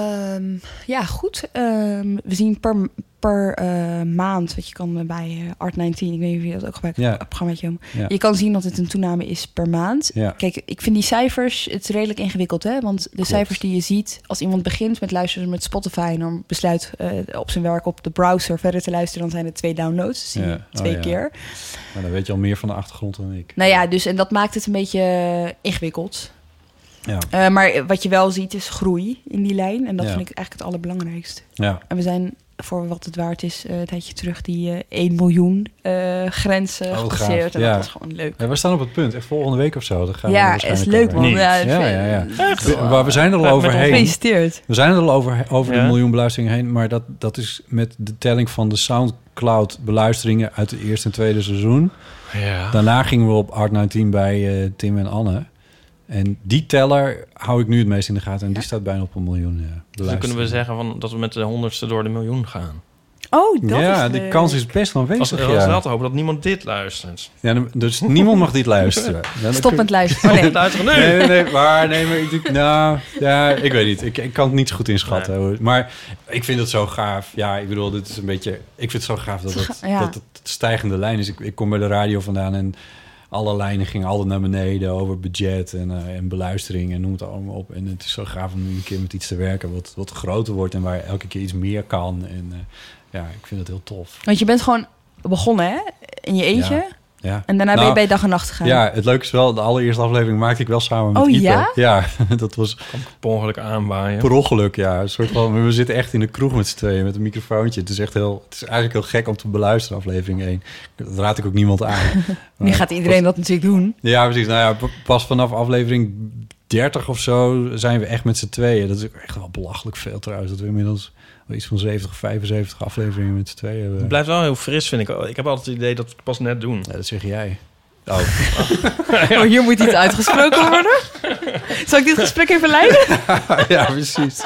Ja, goed. We zien per maand, wat je kan bij Art19, ik weet niet of je dat ook gebruikt, het programmaatje. Ja. Je kan zien dat het een toename is per maand. Ja. Kijk, ik vind die cijfers, het is redelijk ingewikkeld, hè? Want de cijfers die je ziet, als iemand begint met luisteren met Spotify en dan besluit op zijn werk op de browser verder te luisteren, dan zijn het 2 downloads. Dus zie je 2 keer. Maar dan weet je al meer van de achtergrond dan ik. Nou ja, dus en dat maakt het een beetje ingewikkeld. Ja. Maar wat je wel ziet is groei in die lijn. En dat vind ik eigenlijk het allerbelangrijkste. Ja. En we zijn, voor wat het waard is, een tijdje terug die 1 miljoen grens gepasseerd. En dat was gewoon leuk. Ja, we staan op het punt. Echt volgende week of zo. Dan gaan ja, is leuk man. Ja. Maar we zijn er al overheen. Gefeliciteerd. We zijn er al over de miljoen beluisteringen heen. Maar dat is met de telling van de SoundCloud beluisteringen uit het eerste en tweede seizoen. Ja. Daarna gingen we op Art19 bij Tim en Anne. En die teller hou ik nu het meest in de gaten. En die staat bijna op 1 miljoen. Dus dan kunnen we zeggen dat we met de 100ste door de miljoen gaan. Oh, dat is die kans is best wel aanwezig. Het was wel te hopen dat niemand dit luistert. Ja, dus niemand mag dit luisteren. Stop met luisteren. Oh, nee. Luisteren nu. Nee, maar ik denk, ik weet niet. Ik kan het niet zo goed inschatten. Hoor. Maar ik vind het zo gaaf. Ja, ik bedoel, dit is een beetje... Ik vind het zo gaaf dat het stijgende lijn is. Ik kom bij de radio vandaan en alle lijnen gingen altijd naar beneden over budget en beluistering en noem het allemaal op. En het is zo gaaf om een keer met iets te werken wat groter wordt en waar elke keer iets meer kan. En ik vind het heel tof. Want je bent gewoon begonnen, hè? In je eentje. Ja. En daarna ben je bij dag en nacht gegaan. Ja, het leuke is wel, de allereerste aflevering maakte ik wel samen met Ipe. Ja? Ja, dat was... Per ongeluk aanwaaien. Per ongeluk, ja. Een soort van, we zitten echt in de kroeg met z'n tweeën, met een microfoontje. Het is eigenlijk heel gek om te beluisteren, aflevering 1. Dat raad ik ook niemand aan. Nu gaat iedereen dat natuurlijk doen. Ja, precies. Nou ja, pas vanaf aflevering 30 of zo zijn we echt met z'n tweeën. Dat is ook echt wel belachelijk veel trouwens. Dat we inmiddels iets van 70, 75 afleveringen met z'n tweeën hebben. Het blijft wel heel fris, vind ik. Ik heb altijd het idee dat we het pas net doen. Ja, dat zeg jij. Oh, hier moet iets uitgesproken worden. Zal ik dit gesprek even leiden? Ja, precies.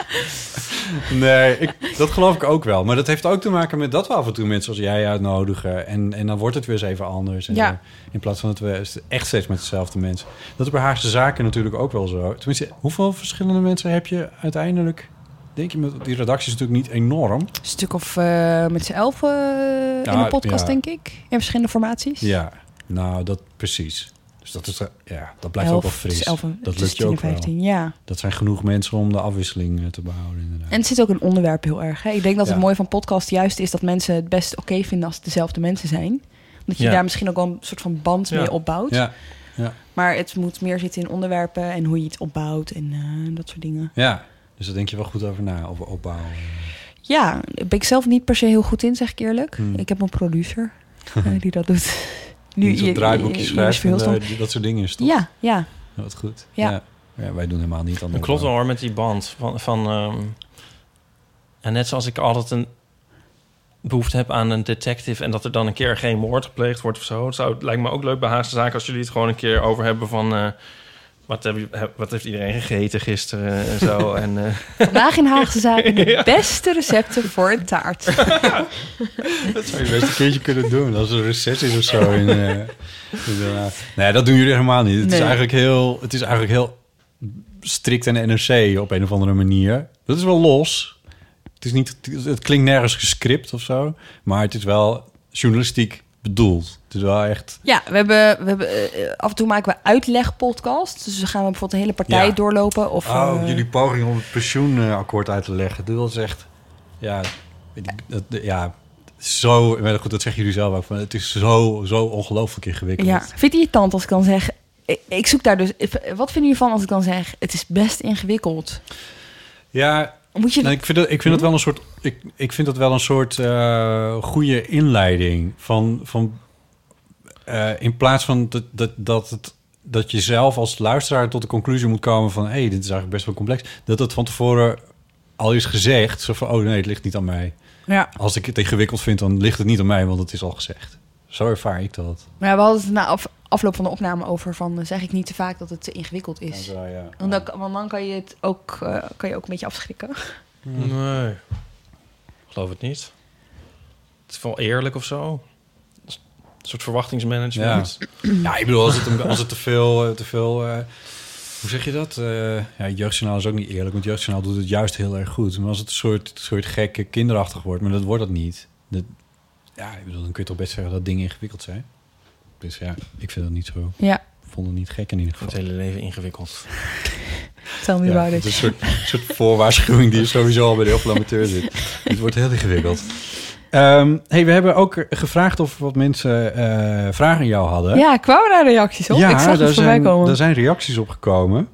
Nee, dat geloof ik ook wel. Maar dat heeft ook te maken met dat we af en toe mensen zoals jij uitnodigen. En dan wordt het weer eens even anders. En in plaats van dat we echt steeds met dezelfde mensen. Dat is bij Haagse Zaken natuurlijk ook wel zo. Tenminste, hoeveel verschillende mensen heb je uiteindelijk? Denk je, die redactie is natuurlijk niet enorm. Een stuk of met z'n 11 in de podcast, denk ik. In verschillende formaties. Ja, nou, dat precies. Dus dat is, dat blijft ook wel fris. 11, dat lukt je ook 15, wel. Ja. Dat zijn genoeg mensen om de afwisseling te behouden, inderdaad. En het zit ook een onderwerp heel erg. Hè? Ik denk dat het mooie van podcast juist is dat mensen het best oké vinden als het dezelfde mensen zijn. Omdat je daar misschien ook wel een soort van band mee opbouwt. Ja. Ja. Maar het moet meer zitten in onderwerpen en hoe je het opbouwt en dat soort dingen. Ja, dus daar denk je wel goed over na, over opbouwen. Ja, daar ben ik zelf niet per se heel goed in, zeg ik eerlijk. Ik heb een producer die dat doet. Nu zo'n draaiboekje schrijft en dat soort dingen is toch? Ja. Wat goed. Ja, wij doen helemaal niet aan dat klopt wel hoor, met die band. En net zoals ik altijd een behoefte heb aan een detective en dat er dan een keer geen moord gepleegd wordt of zo. Het lijkt me ook leuk bij Haagse Zaken als jullie het gewoon een keer over hebben van... Wat heeft iedereen gegeten gisteren en zo. Vandaag in Haagse Zaken de beste recepten voor een taart. Dat zou je best een keertje kunnen doen. Als er een recess is of zo. Nee, dat doen jullie helemaal niet. Het is eigenlijk heel strikt en NRC op een of andere manier. Dat is wel los. Het klinkt nergens gescript of zo, maar het is wel journalistiek bedoeld. Het is wel echt... Ja, we hebben af en toe maken we uitlegpodcasts. Dus dan gaan we bijvoorbeeld een hele partij doorlopen. Of, jullie poging om het pensioenakkoord uit te leggen. Dat was echt... zo... Maar goed, dat zeggen jullie zelf ook. Het is zo ongelooflijk ingewikkeld. Ja, vind je het irritant als ik dan zeg... Ik zoek daar dus... Wat vinden jullie van als ik dan zeg... Het is best ingewikkeld. Ja... Moet je ik vind dat wel een soort goede inleiding van in plaats van dat je zelf als luisteraar tot de conclusie moet komen van dit is eigenlijk best wel complex, dat het van tevoren al is gezegd, zo van nee, het ligt niet aan mij. Ja. Als ik het ingewikkeld vind, dan ligt het niet aan mij, want het is al gezegd. Zo ervaar ik dat. Ja, we hadden het na afloop van de opname over van... zeg ik niet te vaak dat het te ingewikkeld is. Ja, ja. Want dan kan je het ook, een beetje afschrikken. Nee, ik geloof het niet. Het is wel eerlijk of zo. Een soort verwachtingsmanagement. Ja, ik bedoel, als het te veel hoe zeg je dat? Jeugdjournaal is ook niet eerlijk, want Jeugdjournaal doet het juist heel erg goed. Maar als het een soort gekke kinderachtig wordt, maar dat wordt het niet. Ik bedoel, dan kun je toch best zeggen dat dingen ingewikkeld zijn. Dus ja, ik vind dat niet zo. Ja. Ik vond het niet gek in ieder geval. Het hele leven ingewikkeld. Tell me about it. Het is een soort voorwaarschuwing die sowieso al bij de heel veel amateur zit. Het wordt heel ingewikkeld. We hebben ook gevraagd of wat mensen vragen aan jou hadden. Ja, kwamen daar reacties op? Ik zag het voorbij komen. Er zijn reacties op gekomen.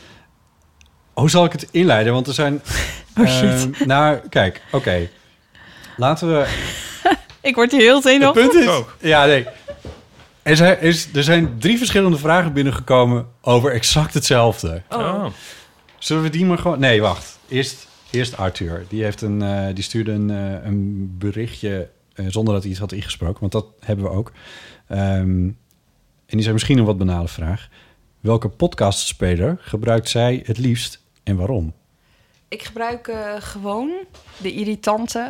Hoe zal ik het inleiden? Want er zijn... shit. Kijk, oké. Laten we... Ik word hier heel zenuwachtig. Het punt is... Ja, nee. Er zijn 3 verschillende vragen binnengekomen over exact hetzelfde. Oh. Zullen we die maar gewoon... Nee, wacht. Eerst Arthur. Die stuurde een berichtje zonder dat hij iets had ingesproken. Want dat hebben we ook. En die zei misschien een wat banale vraag. Welke podcastspeler gebruikt zij het liefst en waarom? Ik gebruik gewoon de irritante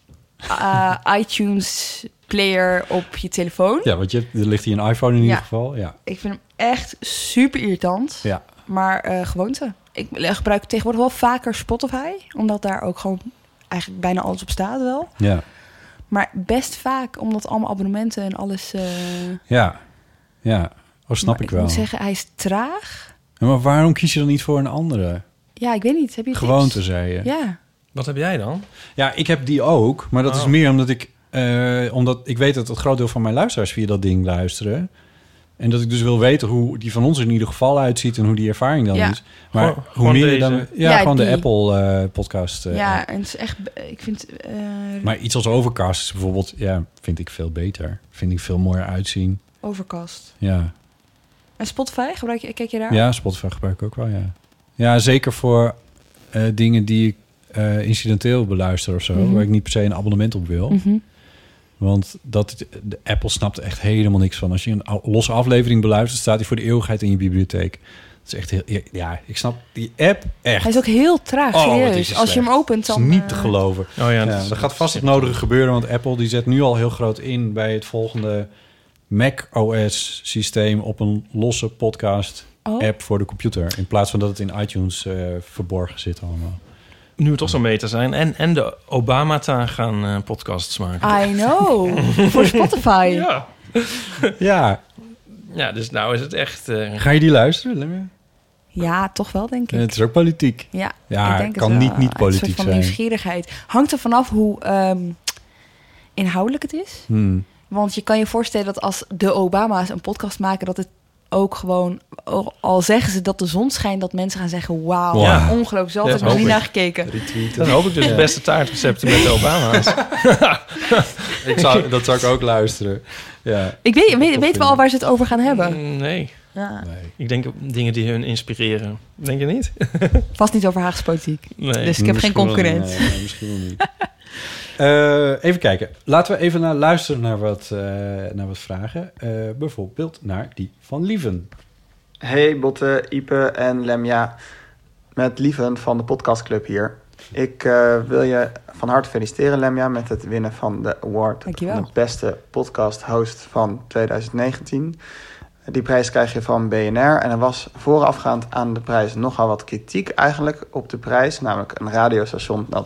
iTunes player op je telefoon. Ja, want er ligt hier een iPhone in ieder geval. Ja. Ik vind hem echt super irritant. Ja. Maar gewoonte. Ik gebruik tegenwoordig wel vaker Spotify. Omdat daar ook gewoon eigenlijk bijna alles op staat wel. Ja. Maar best vaak, omdat allemaal abonnementen en alles... Ja. Snap ik wel. Ik moet zeggen, hij is traag. Ja, maar waarom kies je dan niet voor een andere? Ja, ik weet niet. Heb je gewoonte, tips? zei je. Ja. Wat heb jij dan? Ja, ik heb die ook. Maar dat is meer omdat ik weet dat het groot deel van mijn luisteraars via dat ding luisteren. En dat ik dus wil weten hoe die van ons in ieder geval uitziet en hoe die ervaring dan is. Maar hoe meer je dan... Ja, gewoon die. De Apple podcast. En het is echt... Ik vind... Maar iets als Overcast is bijvoorbeeld... Ja, vind ik veel beter. Vind ik veel mooier uitzien. Overcast. Ja. En Spotify, kijk je daar? Ja, Spotify gebruik ik ook wel, ja. Ja, zeker voor dingen die ik incidenteel beluister of zo. Mm-hmm. Waar ik niet per se een abonnement op wil. Mm-hmm. Want de Apple snapt er echt helemaal niks van. Als je een losse aflevering beluistert, staat die voor de eeuwigheid in je bibliotheek. Dat is echt heel... Ja, ik snap die app echt. Hij is ook heel traag, serieus. Als je hem opent, dan... Het is niet te geloven. Dat gaat vast het nodige gebeuren, want Apple die zet nu al heel groot in bij het volgende Mac OS systeem op een losse podcast app voor de computer. In plaats van dat het in iTunes verborgen zit allemaal. Nu we toch zo meta zijn. En de Obama-taal gaan podcasts maken. I know. Voor Spotify. Ja. Ja, dus nou is het echt... Ga je die luisteren, Lemmer? Ja, toch wel, denk ik. Het is ook politiek. Ja, ik denk het kan wel. niet politiek een soort van zijn. Nieuwsgierigheid. Hangt er vanaf hoe inhoudelijk het is. Want je kan je voorstellen dat als de Obama's een podcast maken... dat het ook gewoon... Al zeggen ze dat de zon schijnt... dat mensen gaan zeggen... Wauw, ongelooflijk. Zo had ik nog niet naar gekeken. Dan hoop ik dus de beste taartrecepten met de Obama's. Dat zou ik ook luisteren. Ja. Ik weet wel waar ze het over gaan hebben. Nee. Ja. Ik denk dingen die hun inspireren. Denk je niet? Vast niet over Haagse politiek. Nee. Dus ik heb geen concurrent. Nee, misschien wel niet. Even kijken. Laten we even luisteren naar wat vragen. Bijvoorbeeld naar die van Lieven. Hey Botte, Ipe en Lemja. Met Lieven van de podcastclub hier. Ik wil je van harte feliciteren, Lemja, met het winnen van de award. Dankjewel. Van de beste podcast host van 2019. Die prijs krijg je van BNR. En er was voorafgaand aan de prijs nogal wat kritiek eigenlijk op de prijs. Namelijk een radiostation dat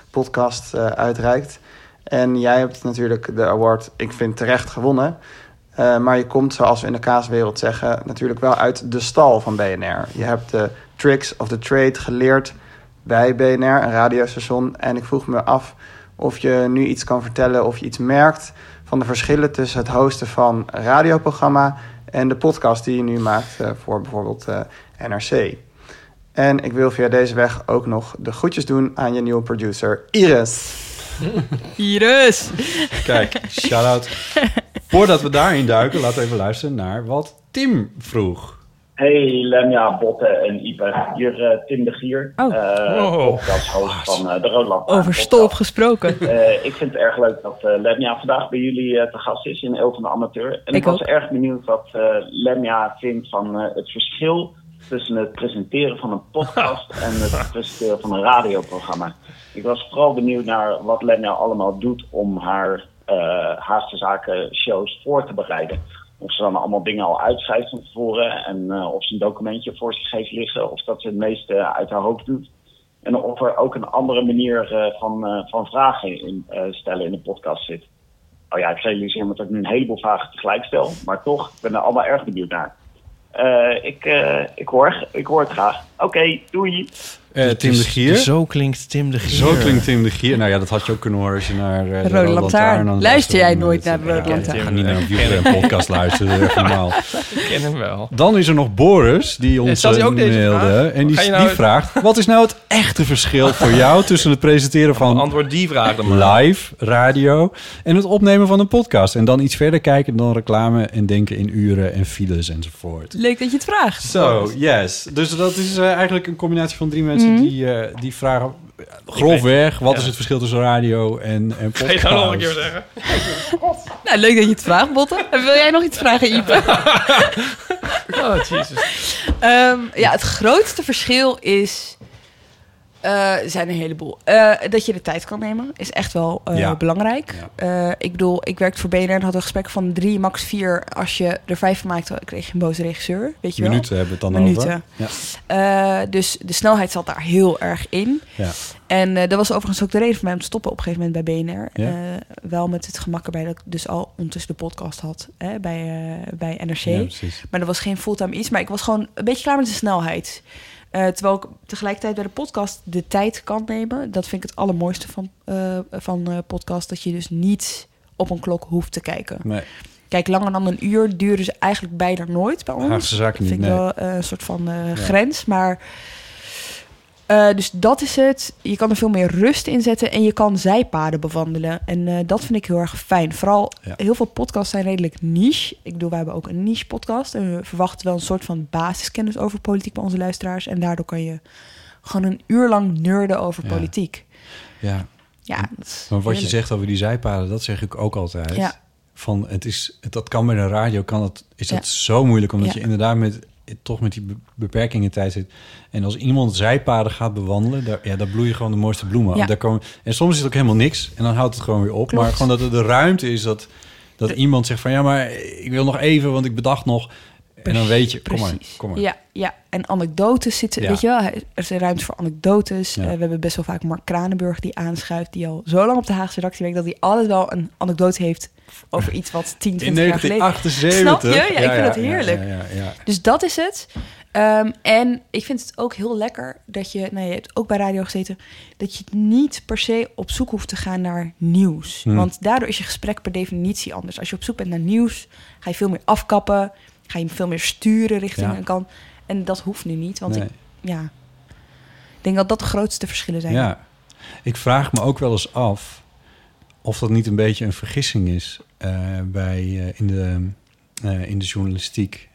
podcast uitreikt. En jij hebt natuurlijk de award, ik vind, terecht gewonnen. Maar je komt, zoals we in de kaaswereld zeggen, natuurlijk wel uit de stal van BNR. Je hebt de tricks of the trade geleerd bij BNR, een radiostation. En ik vroeg me af of je nu iets kan vertellen, of je iets merkt van de verschillen tussen het hosten van een radioprogramma en de podcast die je nu maakt voor bijvoorbeeld NRC. En ik wil via deze weg ook nog de groetjes doen aan je nieuwe producer Iris. Iris! Kijk, shout-out. Voordat we daarin duiken, laten we even luisteren naar wat Tim vroeg. Hey Lemja, Botte en Ipe. Hier Tim de Gier, podcasthost van de Rode Lantaarn. Over stolp gesproken. Ik vind het erg leuk dat Lemja vandaag bij jullie te gast is in Eeuw van de Amateur. En ik was erg benieuwd wat Lemja vindt van het verschil tussen het presenteren van een podcast en het presenteren van een radioprogramma. Ik was vooral benieuwd naar wat Lemja allemaal doet om haar Haagse Zaken shows voor te bereiden. Of ze dan allemaal dingen al uitschrijft van tevoren en of ze een documentje voor zich heeft liggen, of dat ze het meeste uit haar hoofd doet. En of er ook een andere manier van vragen in stellen in de podcast zit. Oh ja, ik realiseer me dat ik nu een heleboel vragen tegelijk stel, maar toch, ik ben er allemaal erg benieuwd naar. Ik hoor het graag. Oké, doei. Tim de Gier. Zo klinkt Tim de Gier. Zo klinkt Tim de Gier. Nou ja, dat had je ook kunnen horen als je naar de Rode Lantaarn. Luister jij nooit naar de Rode Lantaarn? Ik ga niet naar een podcast luisteren. Normaal. Ik ken hem wel. Dan is er nog Boris, die ons mailde. En die vraagt, wat is nou het echte verschil voor jou tussen het presenteren van antwoord die vraag dan maar. Live radio en het opnemen van een podcast? En dan iets verder kijken dan reclame en denken in uren en files enzovoort. Leuk dat je het vraagt. Zo, yes. Dus dat is eigenlijk een combinatie van 3 mensen die vragen grofweg, wat is het verschil tussen radio en podcast? Ga je dat nog een keer zeggen? Nou, leuk dat je het vraagt, Botte. En wil jij nog iets vragen, Ipe? Oh, jezus. Ja, het grootste verschil is... er zijn een heleboel. Dat je de tijd kan nemen is echt wel belangrijk. Ja. Ik bedoel, ik werkte voor BNR en had een gesprek van 3, max 4. Als je er 5 van maakte, kreeg je een boze regisseur. Weet je minuten wel? hebben we het dan over. Ja. Dus de snelheid zat daar heel erg in. Ja. En dat was overigens ook de reden voor mij om te stoppen op een gegeven moment bij BNR. Ja. Wel met het gemak erbij dat ik dus al ondertussen de podcast had bij NRC. Ja, maar dat was geen fulltime iets. Maar ik was gewoon een beetje klaar met de snelheid. Terwijl ik tegelijkertijd bij de podcast de tijd kan nemen. Dat vind ik het allermooiste van podcast. Dat je dus niet op een klok hoeft te kijken. Nee. Kijk, langer dan een uur duren ze eigenlijk bijna nooit bij ons. Haagse Zaken niet, vind ik wel een soort van grens. Maar dus dat is het. Je kan er veel meer rust in zetten en je kan zijpaden bewandelen. En dat vind ik heel erg fijn. Vooral heel veel podcasts zijn redelijk niche. Ik bedoel, we hebben ook een niche podcast. En we verwachten wel een soort van basiskennis over politiek bij onze luisteraars. En daardoor kan je gewoon een uur lang nerden over politiek. Ja. Maar wat je zegt over die zijpaden, dat zeg ik ook altijd. Ja. Van dat kan bij de radio, is dat zo moeilijk, omdat je inderdaad met die beperkingen tijd zit. En als iemand zijpaden gaat bewandelen, daar bloeien gewoon de mooiste bloemen. Ja. En soms is het ook helemaal niks en dan houdt het gewoon weer op. Klopt. Maar gewoon dat er de ruimte is dat iemand zegt van ja, maar ik wil nog even, want ik bedacht nog. En dan weet je, kom maar. Ja. En anekdotes zitten, weet je wel. Er is ruimte voor anekdotes. Ja. We hebben best wel vaak Mark Kranenburg die aanschuift, die al zo lang op de Haagse redactie werkt, dat hij altijd wel een anekdote heeft over iets wat 10, 20 jaar geleden... In 1978. Snap je? Ja, ik vind het heerlijk. Ja. Dus dat is het. En ik vind het ook heel lekker dat je hebt ook bij radio gezeten, dat je niet per se op zoek hoeft te gaan naar nieuws. Want daardoor is je gesprek per definitie anders. Als je op zoek bent naar nieuws, ga je veel meer afkappen, ga je veel meer sturen richting een kant. En dat hoeft nu niet, want ik denk dat dat de grootste verschillen zijn. Ja, ik vraag me ook wel eens af of dat niet een beetje een vergissing is in de journalistiek.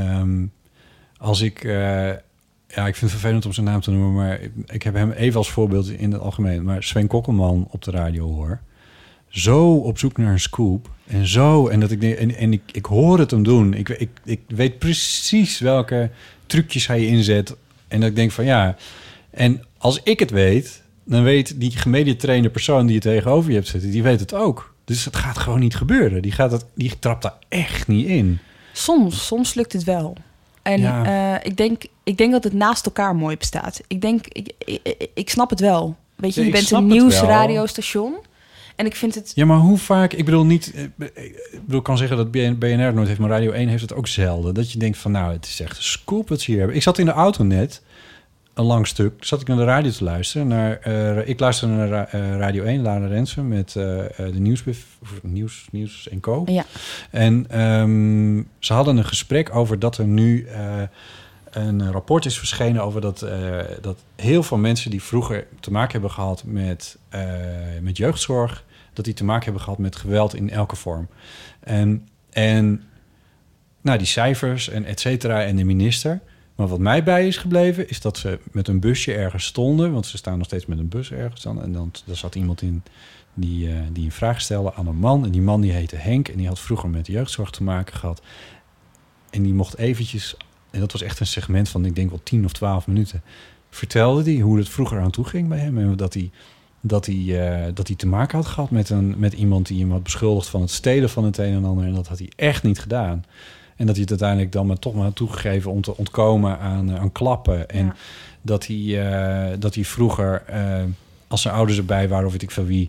Als ik vind het vervelend om zijn naam te noemen, maar ik heb hem even als voorbeeld in het algemeen. Maar Sven Kokkelman op de radio hoor. Zo op zoek naar een scoop. En dat ik denk, en ik hoor het hem doen. Ik weet precies welke trucjes hij inzet. En dat ik denk van ja. En als ik het weet, dan weet die gemediatrainde persoon die je tegenover je hebt zitten, die weet het ook. Dus het gaat gewoon niet gebeuren. Die trapt daar echt niet in. Soms lukt het wel. En ik denk dat het naast elkaar mooi bestaat. Ik snap het wel. Weet je, Ja, je ik bent snap een het nieuwsradiostation. En ik vind het... Ja, maar hoe vaak... Ik bedoel niet... Ik kan zeggen dat BNR nooit heeft, maar Radio 1 heeft het ook zelden. Dat je denkt van, nou, het is echt een scoop wat ze hier hebben. Ik zat in de auto net, een lang stuk, zat ik naar de radio te luisteren. Ik luisterde naar Radio 1, Lara Rensen, met de Nieuws en Co. Ja. En ze hadden een gesprek over dat er nu... een rapport is verschenen over dat heel veel mensen die vroeger te maken hebben gehad met jeugdzorg, dat die te maken hebben gehad met geweld in elke vorm. En nou, die cijfers en et cetera en de minister. Maar wat mij bij is gebleven, is dat ze met een busje ergens stonden, want ze staan nog steeds met een bus ergens dan. En dan daar zat iemand in die een vraag stelde aan een man. En die man die heette Henk en die had vroeger met jeugdzorg te maken gehad. En die mocht eventjes... En dat was echt een segment van, ik denk wel 10 of 12 minuten. Vertelde hij hoe het vroeger aan toe ging bij hem. En dat hij te maken had gehad met iemand die hem had beschuldigd van het stelen van het een en ander. En dat had hij echt niet gedaan. En dat hij het uiteindelijk dan toch maar had toegegeven om te ontkomen aan klappen. En dat hij vroeger, als zijn ouders erbij waren of weet ik veel wie...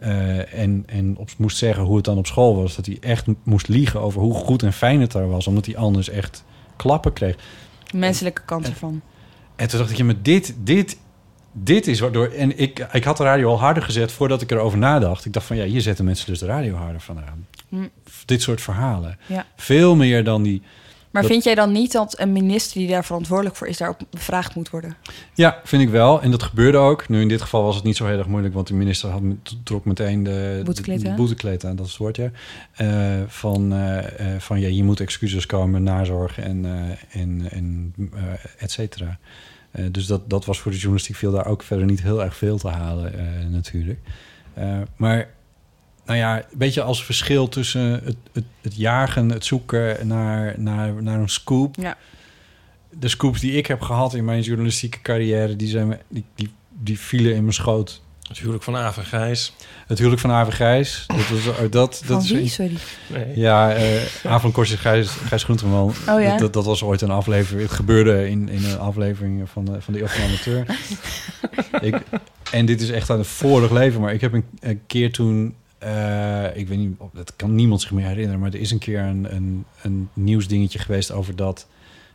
moest zeggen hoe het dan op school was. Dat hij echt moest liegen over hoe goed en fijn het daar was. Omdat hij anders echt... klappen kreeg. Menselijke kant ervan. En toen dacht ik, ja, maar dit is waardoor... En ik had de radio al harder gezet voordat ik erover nadacht. Ik dacht van, ja, hier zetten mensen dus de radio harder van aan. Dit soort verhalen. Ja. Veel meer dan die... Maar vind jij dan niet dat een minister die daar verantwoordelijk voor is, daarop bevraagd moet worden? Ja, vind ik wel. En dat gebeurde ook. Nu, in dit geval was het niet zo heel erg moeilijk, want de minister trok meteen de boetekleed aan. Dat is het woord, ja. Van ja, je moet excuses komen, nazorg en et cetera. Dus dat was voor de journalistiek viel daar ook verder niet heel erg veel te halen, natuurlijk. Maar nou ja, een beetje als verschil tussen het jagen, het zoeken naar een scoop. Ja. De scoops die ik heb gehad in mijn journalistieke carrière, die vielen in mijn schoot. Het huwelijk van Aaf en Gijs. Het huwelijk van Aaf en Gijs. Van wie? Sorry. Nee. Ja, Aaf en Kortje Gijs Groenteman. Oh ja? Dat was ooit een aflevering. Het gebeurde in een aflevering van de Eeuw van de Amateur. En dit is echt aan het vorig leven. Maar ik heb een keer toen... ik weet niet, dat kan niemand zich meer herinneren... maar er is een keer een nieuwsdingetje geweest over dat...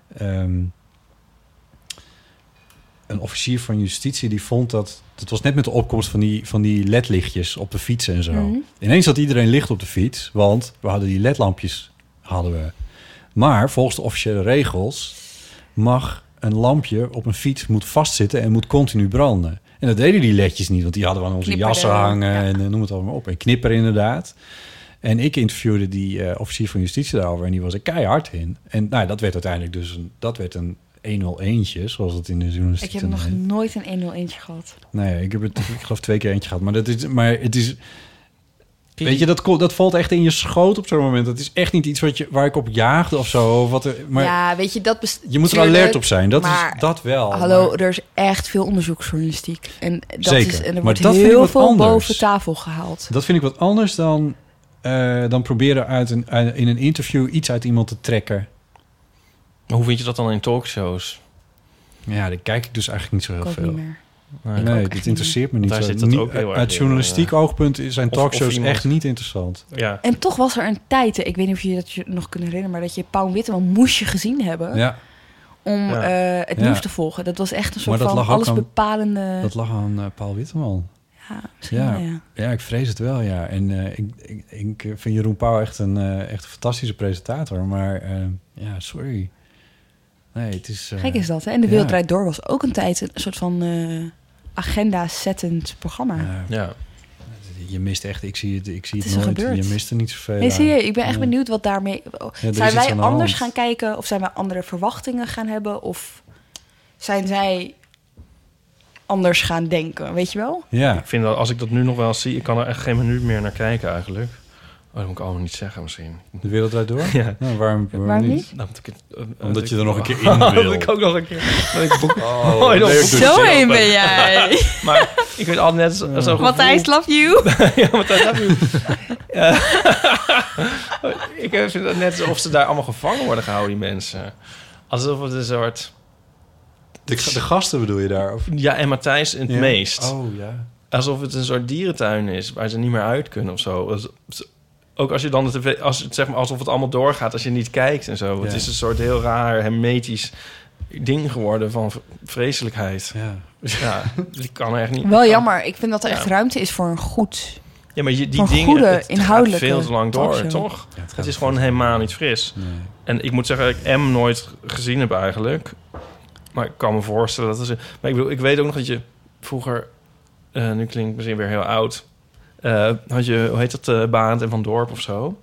een officier van justitie die vond dat... Het was net met de opkomst van die ledlichtjes op de fietsen en zo. Mm-hmm. Ineens had iedereen licht op de fiets, want we hadden die ledlampjes. Maar volgens de officiële regels mag een lampje op een fiets moet vastzitten en moet continu branden. En dat deden die ledjes niet, want die hadden we aan onze jassen hangen en noem het allemaal op. En knipper inderdaad. En ik interviewde die officier van justitie daarover en die was er keihard in. En nou, dat werd uiteindelijk dus een 101'tje, zoals het in de journalistiek. Ik heb nog nooit een 101'tje gehad. Nee, ik heb het, ik geloof 2 keer eentje gehad. Maar het is... Weet je, dat valt echt in je schoot op zo'n moment. Dat is echt niet iets waar ik op jaagde of zo. Maar ja, weet je, je moet er alert op zijn. Dat wel. Hallo, er is echt veel onderzoeksjournalistiek. En dat zeker. Is, en er wordt heel veel boven tafel gehaald. Dat vind ik wat anders dan proberen in een interview iets uit iemand te trekken. Maar hoe vind je dat dan in talkshows? Ja, daar kijk ik dus eigenlijk niet zo heel veel. Niet meer. Nee, dit interesseert me niet zo. Uit journalistiek oogpunt zijn talkshows echt niet interessant. Ja. En toch was er een tijd, ik weet niet of je dat je nog kunt herinneren, maar dat je Paul Witteman moest je gezien hebben om het nieuws te volgen. Dat was echt een soort van allesbepalende... Dat lag aan Paul Witteman. Ja, misschien wel, ja, ik vrees het wel, ja. En ik vind Jeroen Pauw echt een fantastische presentator. Maar ja, sorry. Nee, het is... Gek is dat, hè? En De Wereld Draait Door was ook een tijd een soort van agenda-settend programma. Ja. Je mist echt, ik zie het nooit. Je mist er niet zoveel. Nee, zie je, ik ben echt benieuwd wat daarmee... zijn wij anders gaan kijken? Of zijn wij andere verwachtingen gaan hebben? Of zijn zij anders gaan denken? Weet je wel? Ja. Ik vind dat als ik dat nu nog wel zie, ik kan er echt geen minuut meer naar kijken eigenlijk. Oh, dat moet ik allemaal niet zeggen misschien. De Wereld Draait Door? Ja. Nou, waarom niet? Nou, omdat je er nog een keer in wil. Dat ik ook nog een keer... Zo heen ben jij. Maar ik weet al net zo Matthijs, love you. Ja, Matthijs, love you. Ik vind het net alsof ze daar allemaal gevangen worden gehouden, die mensen. Alsof het een soort... De gasten bedoel je daar? Of? Ja, en Matthijs in het meest. Oh, ja. Alsof het een soort dierentuin is waar ze niet meer uit kunnen of zo. Ook als je dan de tv... zeg maar, alsof het allemaal doorgaat als je niet kijkt en zo. Ja. Het is een soort heel raar, hermetisch ding geworden van vreselijkheid. Ja. Dus ja, die kan echt niet. Wel jammer. Ik vind dat er echt ruimte is voor een goed... Ja, maar die dingen, het gaat veel te lang door, toch? Ja, het is gewoon helemaal niet fris. Nee. En ik moet zeggen dat ik M nooit gezien heb eigenlijk. Maar ik kan me voorstellen dat... Maar ik weet ook nog dat je vroeger... nu klinkt misschien weer heel oud... had je, hoe heet dat, Barend en Van Dorp of zo?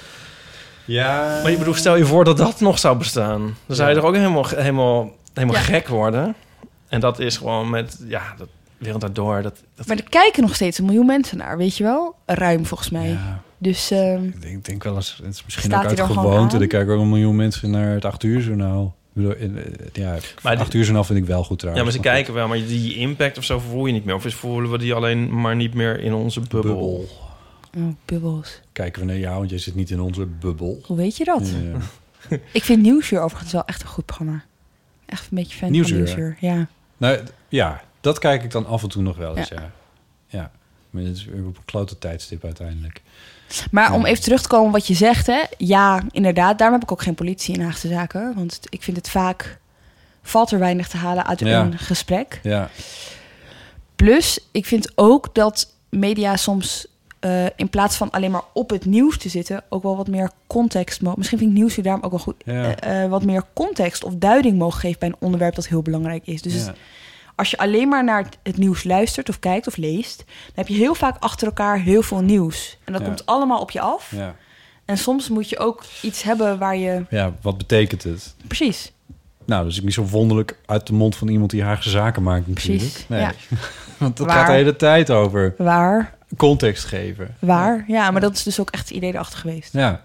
Ja. Maar stel je voor dat dat nog zou bestaan. Dan zou je er ook helemaal gek worden. En dat is gewoon met... Ja, dat wereld daardoor. Maar er kijken nog steeds 1 miljoen mensen naar, weet je wel? Ruim, volgens mij. Ja. Dus... ik denk wel eens... Het is misschien ook uit gewoonte. Er kijken ook 1 miljoen mensen naar het 8 uur journaal. Ja, maar 8 uur journaal vind ik wel goed trouwens. Ja, maar ze kijken wel. Maar die impact of zo voel je niet meer. Of voelen we die alleen maar niet meer in onze bubbel? Oh, bubbels. Kijken we naar jou, want jij zit niet in onze bubbel. Hoe weet je dat? Ja. Ik vind Nieuwsuur overigens wel echt een goed programma. Echt een beetje fan van Nieuwsuur. Ja. Nou, ja, dat kijk ik dan af en toe nog wel eens, ja. Maar het is op een klote tijdstip uiteindelijk. Maar om even terug te komen wat je zegt, hè. Ja, inderdaad. Daarom heb ik ook geen politie in Haagse Zaken. Want ik vind het vaak... valt er weinig te halen uit een gesprek. Ja. Plus, ik vind ook dat media soms... in plaats van alleen maar op het nieuws te zitten... ook wel wat meer context... Misschien vind ik nieuws daarom ook wel goed... wat meer context of duiding mogen geven... bij een onderwerp dat heel belangrijk is. Dus als je alleen maar naar het nieuws luistert... of kijkt of leest... dan heb je heel vaak achter elkaar heel veel nieuws. En dat komt allemaal op je af. Ja. En soms moet je ook iets hebben waar je... Ja, wat betekent het? Precies. Nou, dat is niet zo wonderlijk uit de mond van iemand die Haagse Zaken maakt natuurlijk. Precies, nee. Want dat gaat de hele tijd over... Waar? Context geven. Waar? Ja, maar dat is dus ook echt het idee erachter geweest. Ja.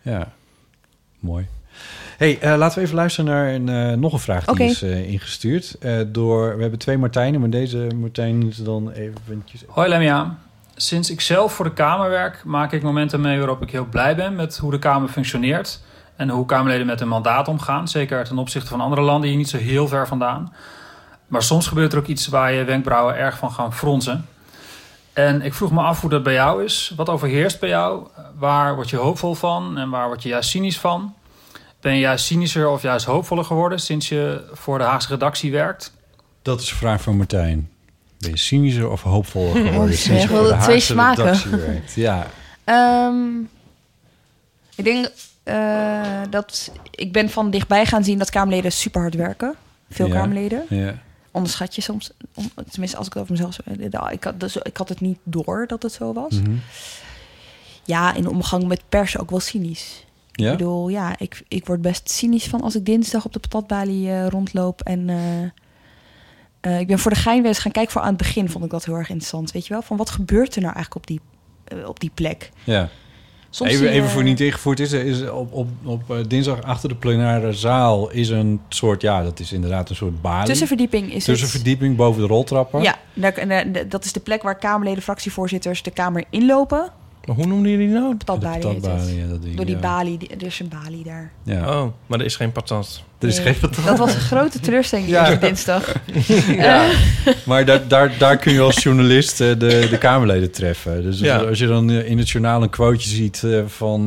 Mooi. Hey, laten we even luisteren naar nog een vraag die is ingestuurd. We hebben 2 Martijnen, maar deze Martijn is dan eventjes... Hoi Lemia. Sinds ik zelf voor de Kamer werk, maak ik momenten mee waarop ik heel blij ben met hoe de Kamer functioneert en hoe Kamerleden met hun mandaat omgaan. Zeker ten opzichte van andere landen hier niet zo heel ver vandaan. Maar soms gebeurt er ook iets waar je wenkbrauwen erg van gaan fronsen. En ik vroeg me af hoe dat bij jou is. Wat overheerst bij jou? Waar word je hoopvol van en waar word je juist cynisch van? Ben je juist cynischer of juist hoopvoller geworden sinds je voor de Haagse redactie werkt? Dat is een vraag van Martijn. Ben je cynischer of hoopvoller geworden sinds je voor de Haagse 2 smaken. Redactie werkt? Ja. Ik denk dat ik ben van dichtbij gaan zien dat Kamerleden super hard werken. Veel Kamerleden. Ja. Onderschat je soms, tenminste als ik het over mezelf... Ik had het niet door dat het zo was. Mm-hmm. Ja, in de omgang met pers ook wel cynisch. Ja? Ik bedoel, ik word best cynisch van als ik dinsdag op de patatbalie rondloop. En ik ben voor de gein eens gaan kijken. Voor aan het begin vond ik dat heel erg interessant. Weet je wel, van wat gebeurt er nou eigenlijk op die plek? Ja. Even voor niet ingevoerd is op dinsdag achter de plenaire zaal is een soort, dat is inderdaad een soort balie. Tussenverdieping boven de roltrappen. Ja, dat is de plek waar Kamerleden, fractievoorzitters de Kamer inlopen. Maar hoe noemden jullie nou? Patatbalie. Door die balie, er is een balie daar. Ja. Oh, maar er is geen patat. Er is geen patat. Dat was een grote teleurstelling op dinsdag. Maar daar kun je als journalist de Kamerleden treffen. Dus als je dan in het journaal een quoteje ziet van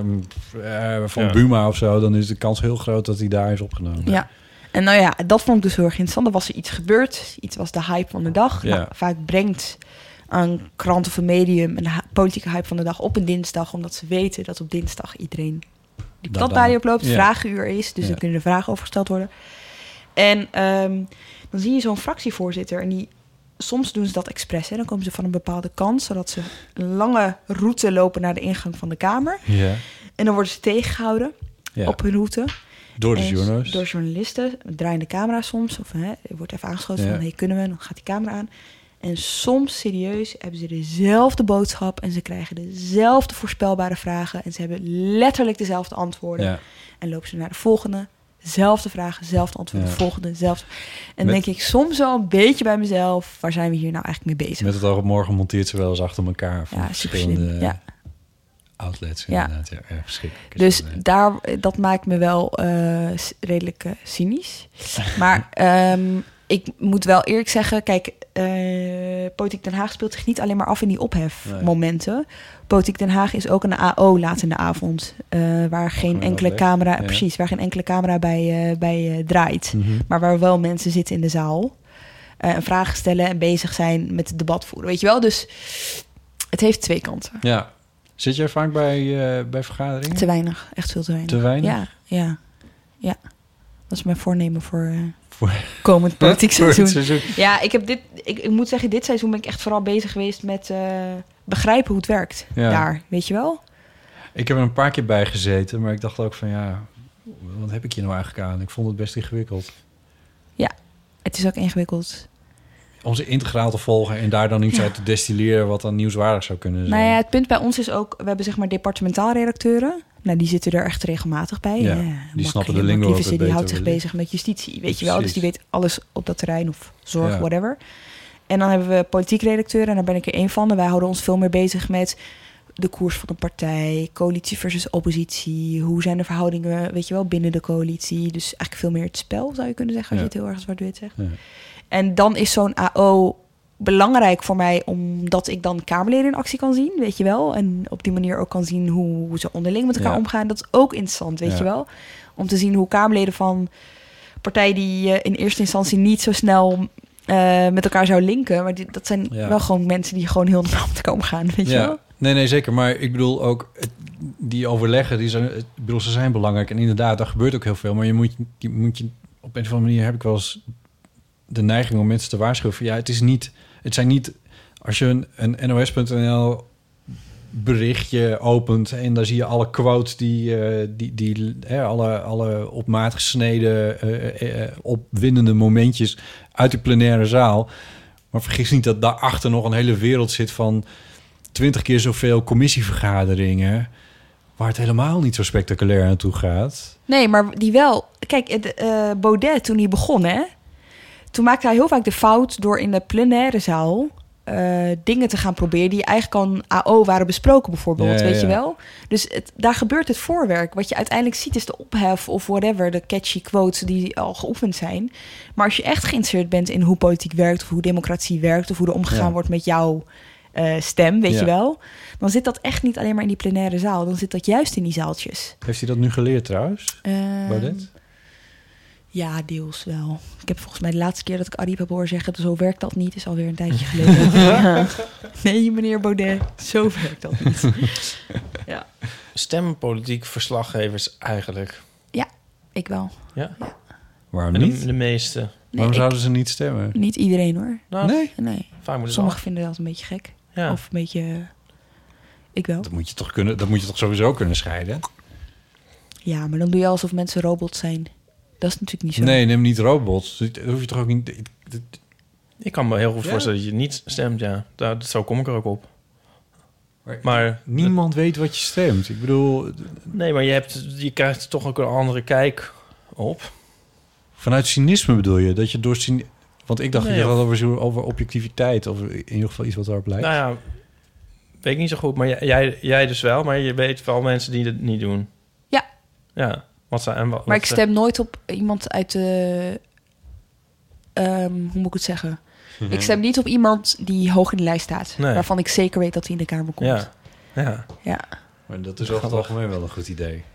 Buma of zo... dan is de kans heel groot dat hij daar is opgenomen. Ja. En dat vond ik dus heel erg interessant. Er was er iets gebeurd. Iets was de hype van de dag. Ja. Vaak brengt een krant of een medium en de politieke hype van de dag op een dinsdag, omdat ze weten dat op dinsdag iedereen die patatbalie oploopt, vragenuur is, dus er kunnen er vragen over gesteld worden. En dan zie je zo'n fractievoorzitter en die soms doen ze dat expres, hè? Dan komen ze van een bepaalde kant, zodat ze een lange route lopen naar de ingang van de Kamer. Ja. En dan worden ze tegengehouden op hun route. Door de journalisten. Door journalisten, draaien de camera soms, of er wordt even aangeschoten van, kunnen we, dan gaat die camera aan. En soms, serieus, hebben ze dezelfde boodschap en ze krijgen dezelfde voorspelbare vragen. En ze hebben letterlijk dezelfde antwoorden. Ja. En lopen ze naar de volgende, zelfde vragen, dezelfde antwoorden, volgende, zelfde. En dan denk ik soms wel een beetje bij mezelf, waar zijn we hier nou eigenlijk mee bezig? Met het oog op morgen monteert ze wel eens achter elkaar. Van verschillende outlets. Inderdaad. Ja, verschrikkelijk. Dus dat maakt me wel redelijk cynisch. Maar ik moet wel eerlijk zeggen, kijk, Politiek Den Haag speelt zich niet alleen maar af in die ophefmomenten. Nee. Politiek Den Haag is ook een AO laat in de avond, waar geen enkele camera, precies, waar geen enkele camera bij draait, maar waar wel mensen zitten in de zaal, vragen stellen en bezig zijn met het debat voeren, weet je wel? Dus het heeft twee kanten. Ja. Zit jij vaak bij vergaderingen? Te weinig, echt veel te weinig. Te weinig? Ja. Dat is mijn voornemen voor komend politiek seizoen. Ja, ik moet zeggen, dit seizoen ben ik echt vooral bezig geweest met begrijpen hoe het werkt daar, weet je wel? Ik heb er een paar keer bij gezeten, maar ik dacht ook van wat heb ik hier nou eigenlijk aan? Ik vond het best ingewikkeld. Ja, het is ook ingewikkeld. Om ze integraal te volgen en daar dan iets uit te destilleren wat dan nieuwswaardig zou kunnen zijn. Nou ja, het punt bij ons is ook, we hebben zeg maar departementaal redacteuren. Nou, die zitten er echt regelmatig bij. Ja, die snappen de lingo ook beter. Die houdt zich bezig met justitie, weet je wel. Dus die weet alles op dat terrein of zorg, whatever. En dan hebben we politiek redacteuren en daar ben ik er één van. En wij houden ons veel meer bezig met de koers van een partij, coalitie versus oppositie. Hoe zijn de verhoudingen, weet je wel, binnen de coalitie. Dus eigenlijk veel meer het spel, zou je kunnen zeggen, als je het heel erg zwart-wit zegt. Ja. En dan is zo'n AO belangrijk voor mij, omdat ik dan Kamerleden in actie kan zien, weet je wel. En op die manier ook kan zien hoe ze onderling met elkaar omgaan. Dat is ook interessant, weet je wel. Om te zien hoe Kamerleden van partijen die in eerste instantie niet zo snel met elkaar zou linken. Maar dat zijn wel gewoon mensen die gewoon heel normaal met elkaar omgaan, weet je wel. Nee, zeker. Maar ik bedoel ook, die overleggen, ze zijn belangrijk. En inderdaad, daar gebeurt ook heel veel. Maar je moet je op een of andere manier, heb ik wel eens de neiging om mensen te waarschuwen van het zijn niet, als je een NOS.nl berichtje opent en daar zie je alle quotes alle op maat gesneden opwindende momentjes uit de plenaire zaal. Maar vergis niet dat daarachter nog een hele wereld zit van 20 keer zoveel commissievergaderingen, waar het helemaal niet zo spectaculair aan toe gaat. Nee, maar die wel. Kijk, Baudet, toen hij begon, toen maakte hij heel vaak de fout door in de plenaire zaal dingen te gaan proberen die eigenlijk al AO waren besproken bijvoorbeeld, weet je wel. Dus daar gebeurt het voorwerk. Wat je uiteindelijk ziet is de ophef of whatever, de catchy quotes die al geoefend zijn. Maar als je echt geïnteresseerd bent in hoe politiek werkt of hoe democratie werkt of hoe er omgegaan wordt met jouw stem, weet je wel, dan zit dat echt niet alleen maar in die plenaire zaal. Dan zit dat juist in die zaaltjes. Heeft hij dat nu geleerd trouwens, Baudet? Ja, deels wel. Ik heb volgens mij de laatste keer dat ik Ariep heb horen zeggen, zo werkt dat niet, is alweer een tijdje geleden. Nee, meneer Baudet, zo werkt dat niet. Ja. Stempolitiek verslaggevers eigenlijk? Ja, ik wel. Ja? Waarom niet? De meeste. Nee, waarom zouden ze niet stemmen? Niet iedereen hoor. Nou, nee. Sommigen vinden dat een beetje gek. Ja. Of een beetje... Ik wel. Dat moet je toch sowieso kunnen scheiden? Ja, maar dan doe je alsof mensen robots zijn. Dat is natuurlijk niet zo. Nee, neem niet robots. Dat hoef je toch ook niet... Ik kan me heel goed voorstellen dat je niet stemt, ja. Zo kom ik er ook op. Maar niemand weet wat je stemt. Ik bedoel... Nee, maar je krijgt toch ook een andere kijk op. Vanuit cynisme bedoel je? Dat je door want ik dacht dat je had over objectiviteit. Of in ieder geval iets wat daarop lijkt. Nou ja, weet ik niet zo goed. Maar jij dus wel. Maar je weet wel mensen die het niet doen. Ja. Ja. Maar ik stem nooit op iemand uit de... hoe moet ik het zeggen? Ik stem niet op iemand die hoog in de lijst staat. Nee. Waarvan ik zeker weet dat hij in de Kamer komt. Ja. Maar dat is over het algemeen wel een goed idee.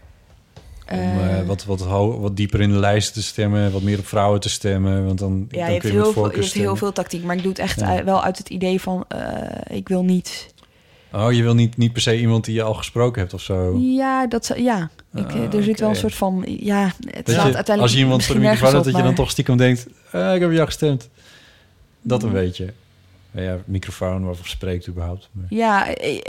Om wat dieper in de lijst te stemmen. Wat meer op vrouwen te stemmen. Want dan je hebt heel veel tactiek. Maar ik doe het echt wel uit het idee van... ik wil niet... Oh, je wil niet per se iemand die je al gesproken hebt of zo? Ja, er zit wel een soort van... Ja, het slaat uiteindelijk als je iemand voor de microfoon hebt, dat je dan toch stiekem denkt... ik heb jou gestemd. Dat een beetje. Ja, microfoon of spreekt überhaupt. Maar... Ja,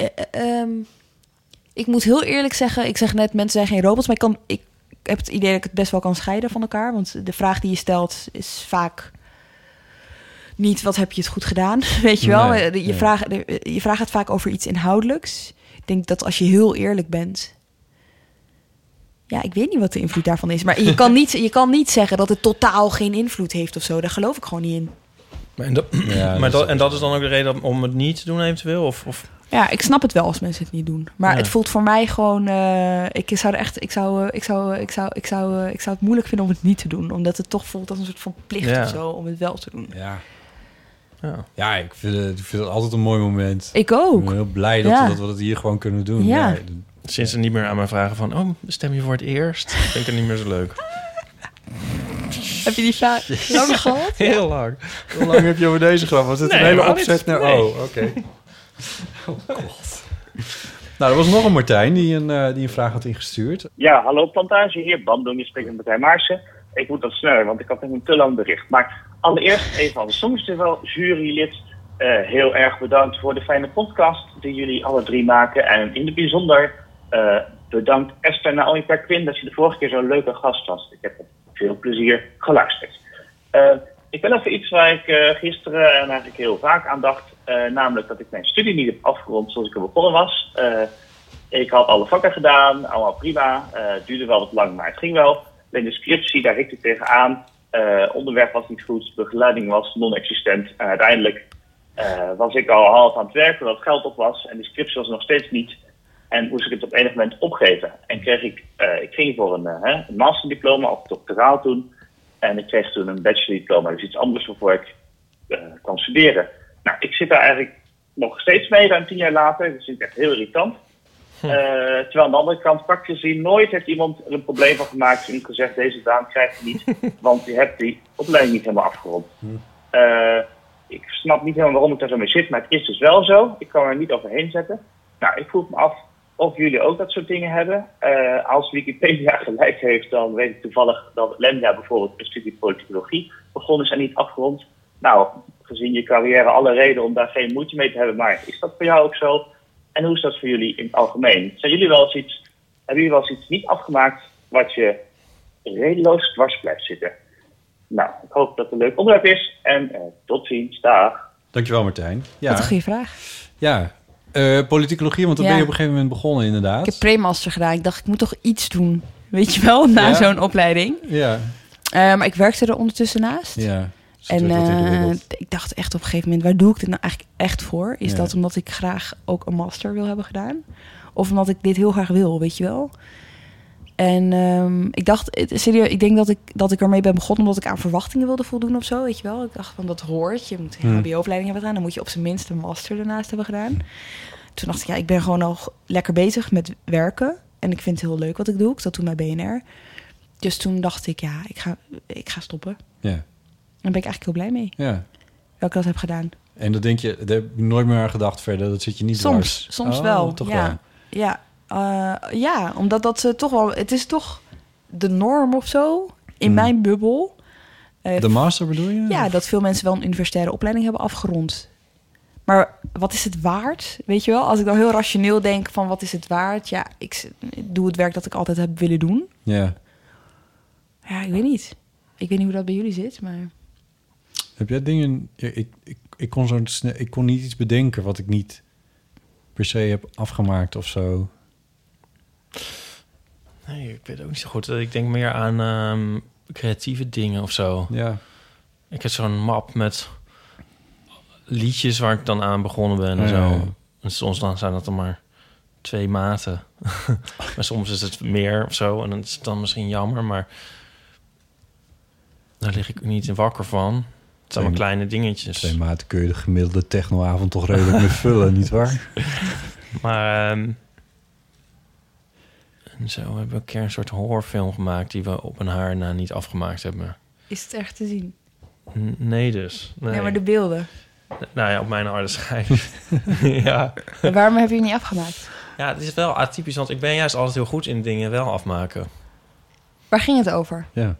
ik moet heel eerlijk zeggen... Ik zeg net, mensen zijn geen robots, maar ik heb het idee dat ik het best wel kan scheiden van elkaar. Want de vraag die je stelt is vaak... Niet, wat heb je het goed gedaan, weet je wel? Nee, je vraagt het vaak over iets inhoudelijks. Ik denk dat als je heel eerlijk bent... Ja, ik weet niet wat de invloed daarvan is. Maar je kan niet zeggen dat het totaal geen invloed heeft of zo. Daar geloof ik gewoon niet in. Maar dat is dan ook de reden om het niet te doen eventueel? Of? Ja, ik snap het wel als mensen het niet doen. Maar het voelt voor mij gewoon... Ik zou het moeilijk vinden om het niet te doen. Omdat het toch voelt als een soort van plicht of zo om het wel te doen. Ja, ik vind het altijd een mooi moment. Ik ook. Ik ben heel blij dat we dat hier gewoon kunnen doen. Ja. Sinds ze niet meer aan mij vragen van... stem je voor het eerst? Vind ik het niet meer zo leuk. Heb je die vraag lang gehad? Heel lang. Hoe lang heb je over deze grap? Was het een hele opzet naar... Nee. Oh, oké. Oh, god. Nou, er was nog een Martijn die een vraag had ingestuurd. Ja, hallo Plantage, hier Bandung, je spreekt met Martijn Maarsen. Ik moet wat sneller, want ik had nog een te lang bericht. Maar allereerst even als Songfestival jurylid heel erg bedankt voor de fijne podcast die jullie alle drie maken. En in het bijzonder bedankt Esther Naomi Perquin dat je de vorige keer zo'n leuke gast was. Ik heb met veel plezier geluisterd. Ik wil even iets waar ik gisteren en eigenlijk heel vaak aan dacht. Namelijk dat ik mijn studie niet heb afgerond zoals ik er begonnen was. Ik had alle vakken gedaan, allemaal prima. Het duurde wel wat lang, maar het ging wel. Alleen de scriptie, daar hikte ik tegenaan. Onderwerp was niet goed, begeleiding was non-existent. En uiteindelijk was ik al half aan het werken, omdat het geld op was. En de scriptie was er nog steeds niet. En moest ik het op enig moment opgeven. En ik ging voor een masterdiploma, of doctoraal toen. En ik kreeg toen een bachelordiploma, dus iets anders waarvoor ik kwam studeren. Nou, ik zit daar eigenlijk nog steeds mee, ruim 10 jaar later. Dat vind ik echt heel irritant. Terwijl aan de andere kant, praktisch gezien, nooit heeft iemand er een probleem van gemaakt en niet gezegd, deze baan krijg je niet, want je hebt die opleiding niet helemaal afgerond. Ik snap niet helemaal waarom ik daar zo mee zit, maar het is dus wel zo. Ik kan er niet overheen zetten. Nou, ik vroeg me af of jullie ook dat soort dingen hebben. Als Wikipedia gelijk heeft, dan weet ik toevallig dat Lemja bijvoorbeeld een studie politicologie begonnen is en niet afgerond. Nou, gezien je carrière alle reden om daar geen moeite mee te hebben, maar is dat voor jou ook zo? En hoe is dat voor jullie in het algemeen? Hebben jullie wel eens iets niet afgemaakt wat je redeloos dwars blijft zitten? Nou, ik hoop dat het een leuk onderwerp is. En tot ziens, dag. Dankjewel Martijn. Ja. Wat een goede vraag. Ja, politicologie, want dan ben je op een gegeven moment begonnen inderdaad. Ik heb pre-master gedaan. Ik dacht, ik moet toch iets doen. Weet je wel, na zo'n opleiding. Ja. Maar ik werkte er ondertussen naast. Ja. En ik dacht echt op een gegeven moment, waar doe ik dit nou eigenlijk echt voor? Is dat omdat ik graag ook een master wil hebben gedaan? Of omdat ik dit heel graag wil, weet je wel? En ik dacht, serieus, ik denk dat ik ermee ben begonnen omdat ik aan verwachtingen wilde voldoen of zo, weet je wel? Ik dacht van, dat hoort, je moet een HBO-opleiding hebben gedaan, dan moet je op zijn minst een master ernaast hebben gedaan. Toen dacht ik, ja, ik ben gewoon al lekker bezig met werken en ik vind het heel leuk wat ik doe. Ik zat toen bij BNR. Dus toen dacht ik, ja, ik ga stoppen. Ja. Daar ben ik eigenlijk heel blij mee. Ja. Dat ik dat heb gedaan. En dat denk je, daar heb je nooit meer aan gedacht verder. Dat zit je niet dwars. Soms wel. Toch ja. wel. Ja, omdat dat toch wel... Het is toch de norm of zo in mijn bubbel. De master bedoel je? Ja, dat veel mensen wel een universitaire opleiding hebben afgerond. Maar wat is het waard? Weet je wel, als ik dan heel rationeel denk van wat is het waard? Ja, ik doe het werk dat ik altijd heb willen doen. Ja. Ja, ik weet niet. Ik weet niet hoe dat bij jullie zit, maar... Heb jij dingen... Ik kon zo snel... Ik kon niet iets bedenken wat ik niet per se heb afgemaakt of zo. Nee, ik weet het ook niet zo goed. Ik denk meer aan creatieve dingen of zo. Ja. Ik heb zo'n map met liedjes waar ik dan aan begonnen ben en zo. En soms dan zijn dat dan maar 2 maten. Maar soms is het meer of zo. En dan is het dan misschien jammer, maar daar lig ik niet in wakker van. Het zijn maar kleine dingetjes. 2 maten kun je de gemiddelde technoavond toch redelijk mee vullen, nietwaar? Maar en zo hebben we een keer een soort horrorfilm gemaakt die we op een haar na niet afgemaakt hebben. Is het echt te zien? Nee dus. Nee. Ja, maar de beelden. Nou ja, op mijn harde schijf. Ja. En waarom heb je het niet afgemaakt? Ja, het is wel atypisch, want ik ben juist altijd heel goed in dingen wel afmaken. Waar ging het over? Ja.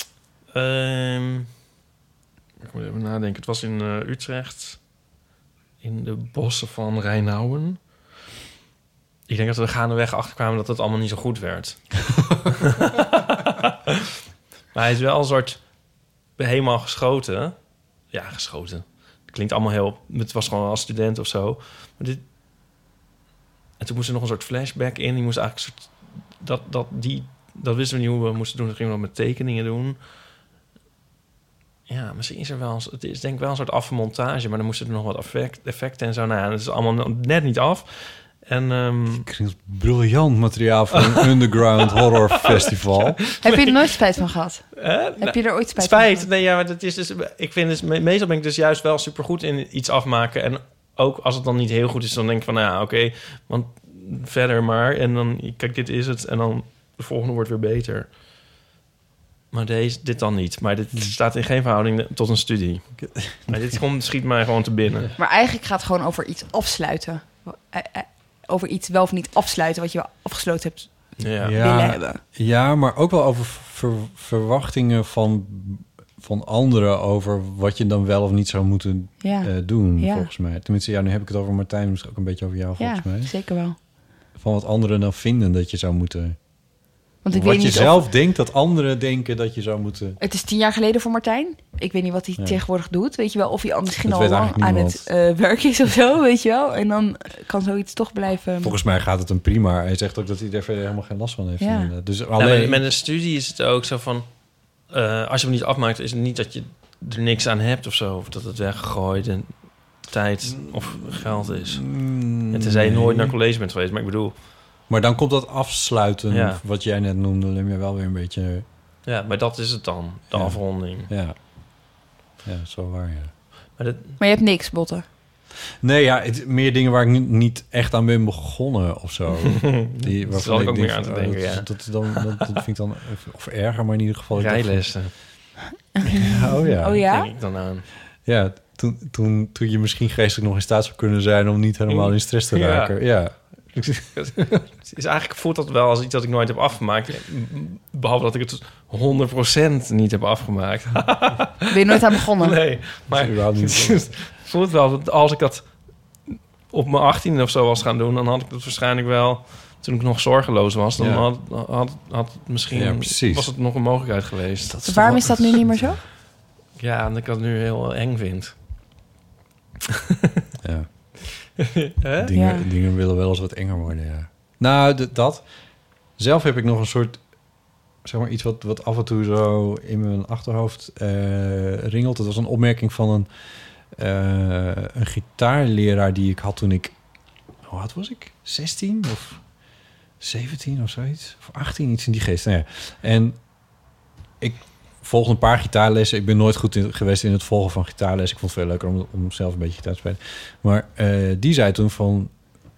Ik moet even nadenken. Het was in Utrecht. In de bossen van Rijnauwen. Ik denk dat we er gaandeweg achterkwamen dat het allemaal niet zo goed werd. Maar hij is wel een soort helemaal geschoten. Ja, geschoten. Het klinkt allemaal heel... Het was gewoon als student of zo. Maar en toen moest er nog een soort flashback in. Die moest eigenlijk een soort... Dat wisten we niet hoe we moesten doen. Dan gingen we met tekeningen doen. Ja, misschien is er wel... Het is denk ik wel een soort afmontage... maar dan moesten er nog wat effecten en zo. Nou ja, dat is allemaal net niet af. En... briljant materiaal voor een underground horror festival. Heb je er nooit spijt van gehad? Heb je er ooit spijt van gehad? Nee, ja, maar dat is dus... Ik vind dus... Meestal ben ik dus juist wel supergoed in iets afmaken. En ook als het dan niet heel goed is... dan denk ik van, nou ja, oké, want verder maar. En dan, kijk, dit is het. En dan de volgende wordt weer beter. Maar dit dan niet. Maar dit staat in geen verhouding tot een studie. Maar dit schiet mij gewoon te binnen. Maar eigenlijk gaat het gewoon over iets afsluiten. Over iets wel of niet afsluiten... wat je wel afgesloten hebt willen hebben. Ja, maar ook wel over verwachtingen van anderen... over wat je dan wel of niet zou moeten doen, volgens mij. Tenminste, nu heb ik het over Martijn... misschien ook een beetje over jou, volgens mij. Ja, zeker wel. Van wat anderen dan vinden dat je zou moeten... Want ik wat weet je niet zelf denkt dat anderen denken dat je zou moeten... Het is 10 jaar geleden voor Martijn. Ik weet niet wat hij tegenwoordig doet. Weet je wel, of hij misschien dat al lang aan het werk is of zo, weet je wel. En dan kan zoiets toch blijven... Volgens mij gaat het hem prima. Hij zegt ook dat hij daar verder helemaal geen last van heeft. Ja. Dus alleen... met een studie is het ook zo van... als je hem niet afmaakt, is het niet dat je er niks aan hebt of zo. Of dat het weggegooid en tijd of geld is. En tenzij je nooit naar college bent geweest. Maar ik bedoel... Maar dan komt dat afsluiten, wat jij net noemde, Lim je wel weer een beetje... Ja, maar dat is het dan, de afronding. Ja, zo waar, ja. Maar je hebt niks, Botte? Nee, ja, meer dingen waar ik niet echt aan ben begonnen of zo. Daar zal ik ook meer aan te denken, ja. Dat vind ik dan... Of erger, maar in ieder geval... Rijlessen. Oh ja? Denk ik dan aan. Ja, toen je misschien geestelijk nog in staat zou kunnen zijn... om niet helemaal in stress te raken. Ja. Is eigenlijk voelt dat wel als iets dat ik nooit heb afgemaakt. Behalve dat ik het 100% niet heb afgemaakt. Ben je nooit aan begonnen? Nee, maar het voelt wel dat als ik dat op mijn 18e of zo was gaan doen... dan had ik dat waarschijnlijk wel... Toen ik nog zorgeloos was, dan had misschien was het nog een mogelijkheid geweest. Waarom is dat nu niet meer zo? Ja, omdat ik dat nu heel eng vind. Ja. Dingen willen wel eens wat enger worden, ja. Nou, dat. Zelf heb ik nog een soort... zeg maar iets wat af en toe zo in mijn achterhoofd ringelt. Dat was een opmerking van een gitaarleraar die ik had toen ik... Hoe oud was ik? 16 of 17 of zoiets? Of 18, iets in die geest. Nou ja. En ik volgde een paar gitaarlessen. Ik ben nooit goed geweest in het volgen van gitaarles. Ik vond het veel leuker om zelf een beetje gitaar te spelen. Maar die zei toen van...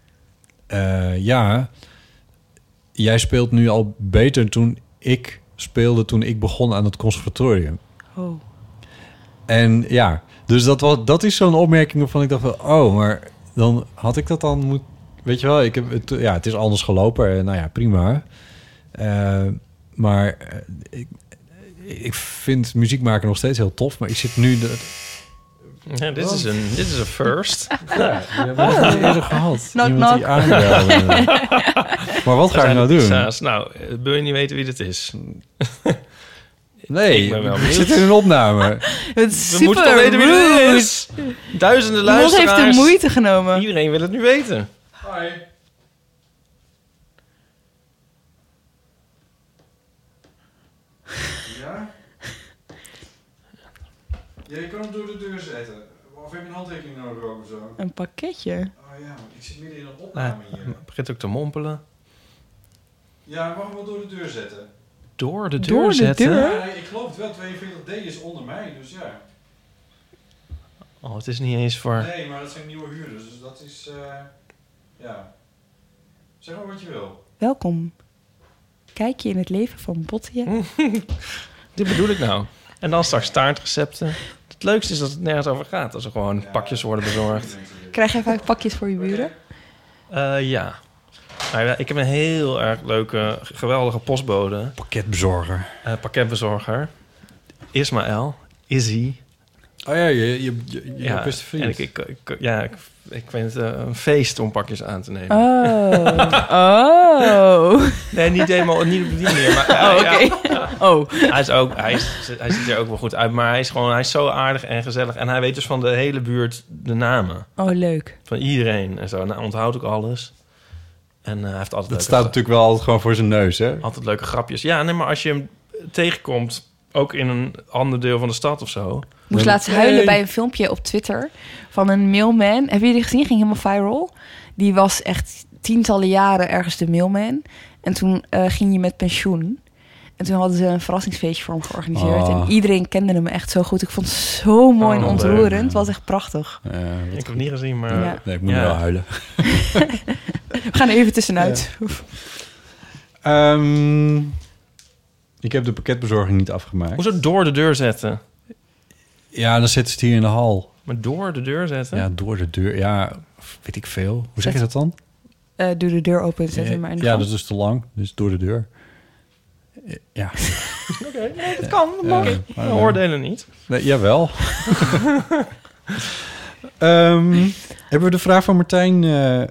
jij speelt nu al beter toen ik speelde... toen ik begon aan het conservatorium. Oh. En ja, dus dat is zo'n opmerking waarvan ik dacht van... maar dan had ik dat dan moeten... Weet je wel, het is anders gelopen. Nou ja, prima. Maar ik vind muziek maken nog steeds heel tof. Maar ik zit nu... Ja, dit is een first. Ja, we hebben het niet eerder gehad. Knock, Iemand die aanbelde. Maar wat ga ik nou doen? Nou, wil je niet weten wie dit is? Nee, ik zit in een opname. Het we moeten toch weten wie dit is. Duizenden luisteraars. Iemand heeft de moeite genomen. Iedereen wil het nu weten. Hoi. Ja? Ja, je kan hem door de deur zetten. Of heb je een handtekening nodig of zo? Een pakketje? Oh ja, ik zit midden in een opname hier. Het begint ook te mompelen. Ja, mag hem wel door de deur zetten. Door de deur zetten? Ja, ik geloof het wel. 42D is onder mij, dus ja. Oh, het is niet eens voor... Nee, maar dat zijn nieuwe huurders, dus dat is... ja. Zeg maar wat je wil. Welkom. Kijk je in het leven van Botte. Dit bedoel ik nou. En dan straks taartrecepten. Het leukste is dat het nergens over gaat. Als er gewoon pakjes worden bezorgd. Krijg jij vaak pakjes voor je buren? Ja. Nou ja. Ik heb een heel erg leuke, geweldige postbode. Pakketbezorger. Ismaël. Izzy. Oh ja, je beste vriend. En ik vind het een feest om pakjes aan te nemen. Oh. Nee, niet helemaal, niet op die manier. Maar, oké. Hij ziet er ook wel goed uit, maar hij is zo aardig en gezellig. En hij weet dus van de hele buurt de namen. Oh, leuk. Van iedereen en zo. Nou, onthoudt ook alles. En hij heeft altijd... Dat staat natuurlijk wel altijd gewoon voor zijn neus, hè? Altijd leuke grapjes. Ja, nee, maar als je hem tegenkomt ook in een ander deel van de stad of zo. Ik moest laatst huilen bij een filmpje op Twitter van een mailman. Heb je die gezien? Ging helemaal viral. Die was echt tientallen jaren ergens de mailman. En toen ging hij met pensioen. En toen hadden ze een verrassingsfeestje voor hem georganiseerd. En iedereen kende hem echt zo goed. Ik vond het zo mooi en ontroerend. Het was echt prachtig. Ik heb het niet gezien, maar... Ja. Nee, ik moet wel huilen. We gaan er even tussenuit. Ja. Ik heb de pakketbezorging niet afgemaakt. Hoezo door de deur zetten? Ja, dan zitten ze het hier in de hal. Maar door de deur zetten? Ja, door de deur. Ja, weet ik veel. Hoe zeg je dat dan? Doe de deur open zetten. Maar in de ja, dat is dus te lang. Dus door de deur. Ja. Oké, nee, dat kan. Dat mag ik. We oordelen niet. Nee, jawel. Hebben we de vraag van Martijn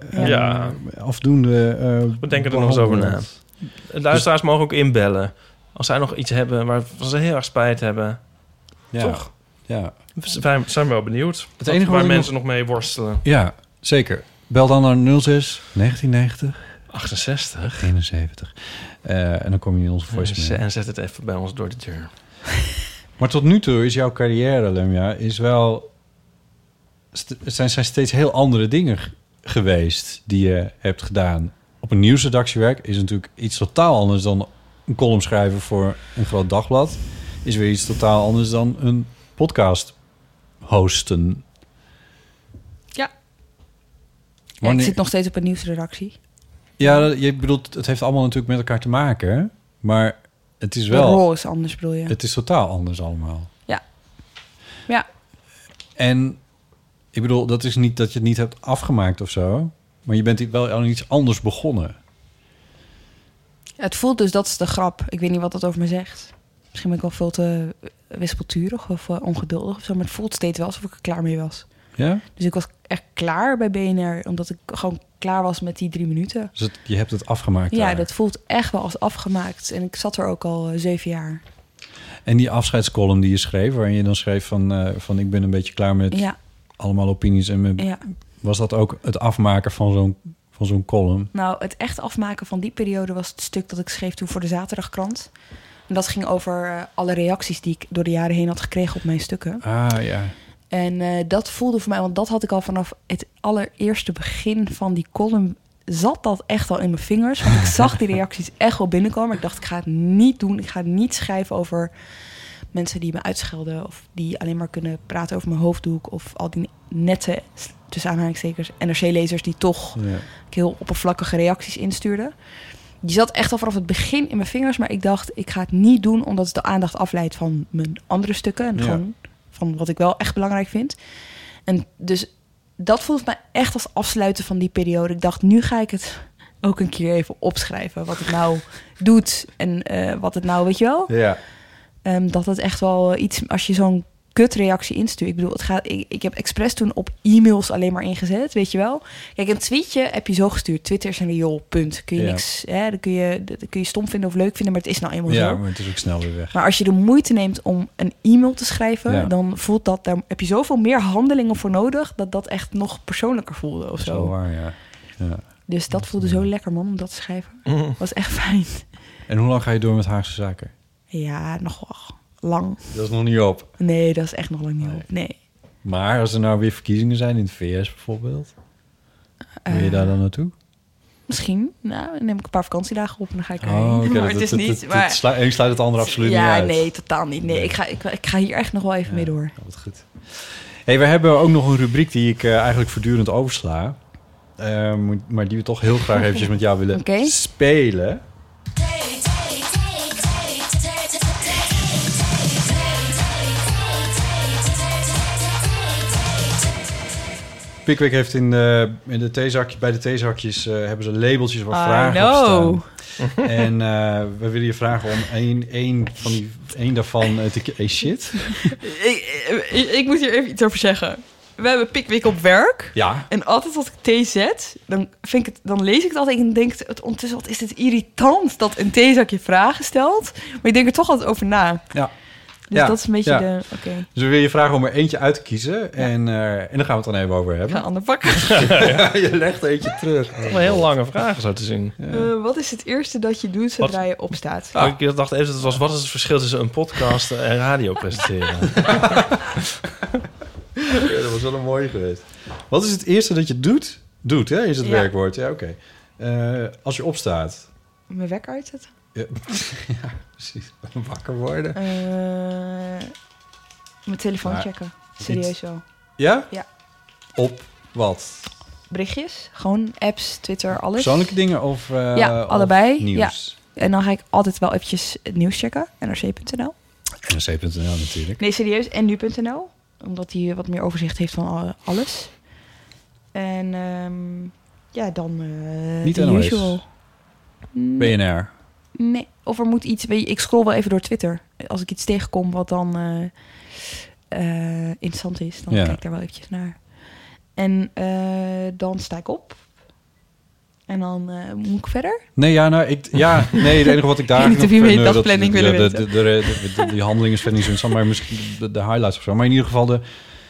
afdoende... we denken er nog eens over na. De luisteraars mogen ook inbellen. Als zij nog iets hebben waarvan ze heel erg spijt hebben. Ja. Toch? Ja. We zijn wel benieuwd. Het enige waar mensen nog mee worstelen. Ja, zeker. Bel dan naar 06 1990 68 71. En dan kom je in onze voicemail. En zet het even bij ons door de deur. Maar tot nu toe is jouw carrière, Lemja, is wel... zijn steeds heel andere dingen geweest die je hebt gedaan. Op een nieuwsredactiewerk is natuurlijk iets totaal anders dan een column schrijven voor een groot dagblad. Is weer iets totaal anders dan een podcast hosten. Ja. Ik zit nog steeds op een nieuwsredactie. Ja, je bedoelt, het heeft allemaal natuurlijk met elkaar te maken, hè? Maar het is wel... De rol is anders, bedoel je? Het is totaal anders allemaal. Ja. Ja. En ik bedoel, dat is niet dat je het niet hebt afgemaakt of zo. Maar je bent wel aan iets anders begonnen. Het voelt dus, dat is de grap. Ik weet niet wat dat over me zegt. Misschien ben ik wel veel te wispelturig of ongeduldig of zo. Maar het voelt steeds wel alsof ik er klaar mee was. Ja? Dus ik was echt klaar bij BNR. Omdat ik gewoon klaar was met die 3 minuten. Dus je hebt het afgemaakt? Ja, daar. dat voelt echt wel als afgemaakt. En ik zat er ook al 7 jaar. En die afscheidscolumn die je schreef... waarin je dan schreef van ik ben een beetje klaar met allemaal opinies. En was dat ook het afmaken van zo'n column? Nou, het echt afmaken van die periode was het stuk dat ik schreef toen voor de Zaterdagkrant. En dat ging over alle reacties die ik door de jaren heen had gekregen op mijn stukken. Ah, ja. En dat voelde voor mij, want dat had ik al vanaf het allereerste begin van die column, zat dat echt al in mijn vingers. Want ik zag die reacties echt wel binnenkomen. Maar ik dacht, ik ga het niet doen. Ik ga niet schrijven over mensen die me uitschelden of die alleen maar kunnen praten over mijn hoofddoek of al die nette, tussen aanhalingstekens, NRC-lezers die toch heel oppervlakkige reacties instuurden. Die zat echt al vanaf het begin in mijn vingers, maar ik dacht, ik ga het niet doen omdat het de aandacht afleidt van mijn andere stukken en gewoon van wat ik wel echt belangrijk vind. En dus dat voelde mij echt als afsluiten van die periode. Ik dacht, nu ga ik het ook een keer even opschrijven wat het nou doet en wat het nou, weet je wel? Ja. Dat het echt wel iets, als je zo'n kutreactie instuurt. Ik bedoel, ik heb expres toen op e-mails alleen maar ingezet, weet je wel. Kijk, een tweetje heb je zo gestuurd. Twitter is een riool, punt. Kun je niks, hè, dan kun je stom vinden of leuk vinden, maar het is nou eenmaal zo. Ja, maar het is ook snel weer weg. Maar als je de moeite neemt om een e-mail te schrijven, dan voelt dat, daar heb je zoveel meer handelingen voor nodig, dat echt nog persoonlijker voelde of zo. Zo waar, ja. Dus dat voelde zo lekker, man, om dat te schrijven. Was echt fijn. En hoe lang ga je door met Haagse Zaken? Ja, nog wel lang. Dat is nog niet op. Nee, dat is echt nog lang niet op. Nee. Maar als er nou weer verkiezingen zijn in de VS bijvoorbeeld, wil je daar dan naartoe? Misschien. Nou, dan neem ik een paar vakantiedagen op en dan ga ik maar het is niet. Een sluit het andere absoluut niet uit. Ja, nee, totaal niet. Nee, ik ga hier echt nog wel even mee door. Wat goed. Hey, we hebben ook nog een rubriek die ik eigenlijk voortdurend oversla. Maar die we toch heel graag eventjes met jou willen spelen. Pickwick heeft bij de theezakjes hebben ze labeltjes waar vragen op staan. En we willen je vragen om één daarvan te... shit. Ik moet hier even iets over zeggen. We hebben Pickwick op werk. Ja. En altijd als ik thee zet, dan lees ik het altijd en denk ondertussen, wat is het irritant dat een theezakje vragen stelt. Maar ik denk er toch altijd over na. Ja. Dus dat is een beetje de... Oké. Dus we willen je vragen om er eentje uit te kiezen. Ja. En daar gaan we het dan even over hebben. Ik ga een ander pakken. Je legt eentje terug. Dat zijn heel lange vragen zo te zien. Wat is het eerste dat je doet zodra je opstaat? Ik dacht even, dat was, wat is het verschil tussen een podcast en radio presenteren? Ja, dat was wel een mooie geweest. Wat is het eerste dat je doet? Doet, hè? Is het werkwoord? Ja, oké. Als je opstaat. Mijn wekker uitzetten? Ja, ja, precies. Wakker worden. Mijn telefoon checken. Serieus wel. Ja? Ja. Op wat? Berichtjes. Gewoon apps, Twitter, alles. Persoonlijke dingen of ja, allebei. Of nieuws? Ja. En dan ga ik altijd wel eventjes het nieuws checken. NRC.nl. NRC.nl natuurlijk. Nee, serieus. En nu.nl. Omdat hij wat meer overzicht heeft van alles. En dan niet de NOS. usual. BNR. Nee, of er moet iets... Ik scroll wel even door Twitter. Als ik iets tegenkom wat dan interessant is, dan kijk ik daar wel eventjes naar. En dan sta ik op. En dan moet ik verder? Nee, het enige wat ik daar... niet of je mijn dagplanning willen weten. Die handeling is verder niet zo interessant, maar misschien de highlights of zo. Maar in ieder geval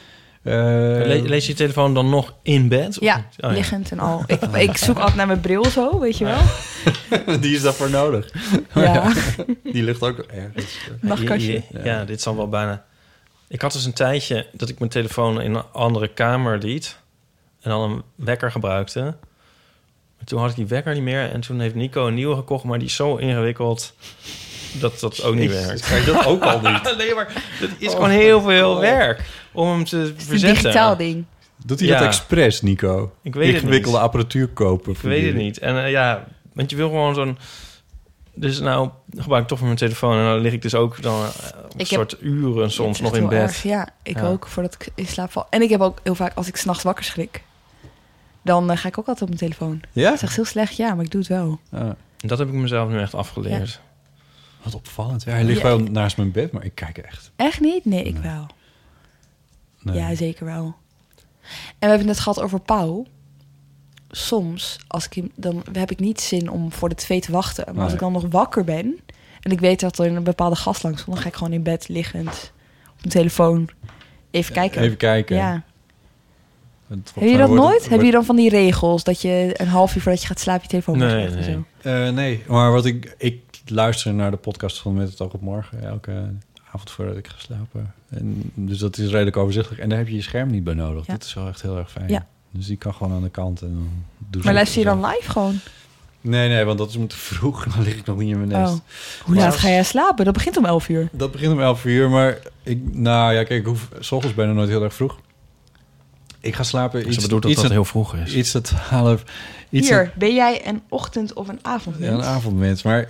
lees je telefoon dan nog in bed? Ja, liggend en al. Ik zoek altijd naar mijn bril zo, weet je wel. Die is daarvoor nodig. Ja. Die ligt ook ergens. Nachtkastje. Ja, dit zal wel bijna... Ik had dus een tijdje dat ik mijn telefoon in een andere kamer liet. En dan een wekker gebruikte. Maar toen had ik die wekker niet meer. En toen heeft Nico een nieuwe gekocht. Maar die is zo ingewikkeld dat dat ook niet werkt. Kan je dat ook al niet? Nee, maar dat is gewoon heel veel werk om hem te verzetten. Een digitaal ding. Doet hij dat expres, Nico? Ik weet het niet. Ingewikkelde apparatuur kopen. Ik weet het niet. En want je wil gewoon zo'n... Dus nou gebruik ik toch mijn telefoon. En dan lig ik dus ook dan een soort uren soms nog in bed. Erg, ja, ik ook, voordat ik in slaap val. En ik heb ook heel vaak, als ik 's nachts wakker schrik... dan ga ik ook altijd op mijn telefoon. Ja? Dat is echt heel slecht, ja, maar ik doe het wel. Dat heb ik mezelf nu echt afgeleerd. Ja. Wat opvallend. Ja, hij ligt wel naast mijn bed, maar ik kijk echt. Echt niet? Nee, ik wel. Nee. Ja, zeker wel. En we hebben het net gehad over Pauw. Soms, dan heb ik niet zin om voor de 2 te wachten. Maar als ik dan nog wakker ben... en ik weet dat er een bepaalde gast langs komt... dan ga ik gewoon in bed liggend op mijn telefoon even kijken. Even kijken. Ja. Heb je dat nooit? Heb je dan van die regels... dat je een half uur voordat je gaat slapen je telefoon weglegt en zo? Nee, maar wat ik luister naar de podcast van Met het Oog op Morgen... elke avond voordat ik ga slapen. En, dus dat is redelijk overzichtelijk. En daar heb je je scherm niet bij nodig. Ja. Dat is wel echt heel erg fijn. Ja. Dus die kan gewoon aan de kant. En dan doe maar luister je dan live gewoon? Nee, want dat is me te vroeg. Dan lig ik nog niet in mijn nest. Hoe laat ga jij slapen? Dat begint om 11 uur. Dat begint om 11 uur, maar ik hoef... 's ochtends bijna nooit heel erg vroeg. Ik ga slapen... Ze bedoelt dat heel vroeg is. Iets dat half... Ben jij een ochtend- of een avondmens? Ja, een avondmens. Maar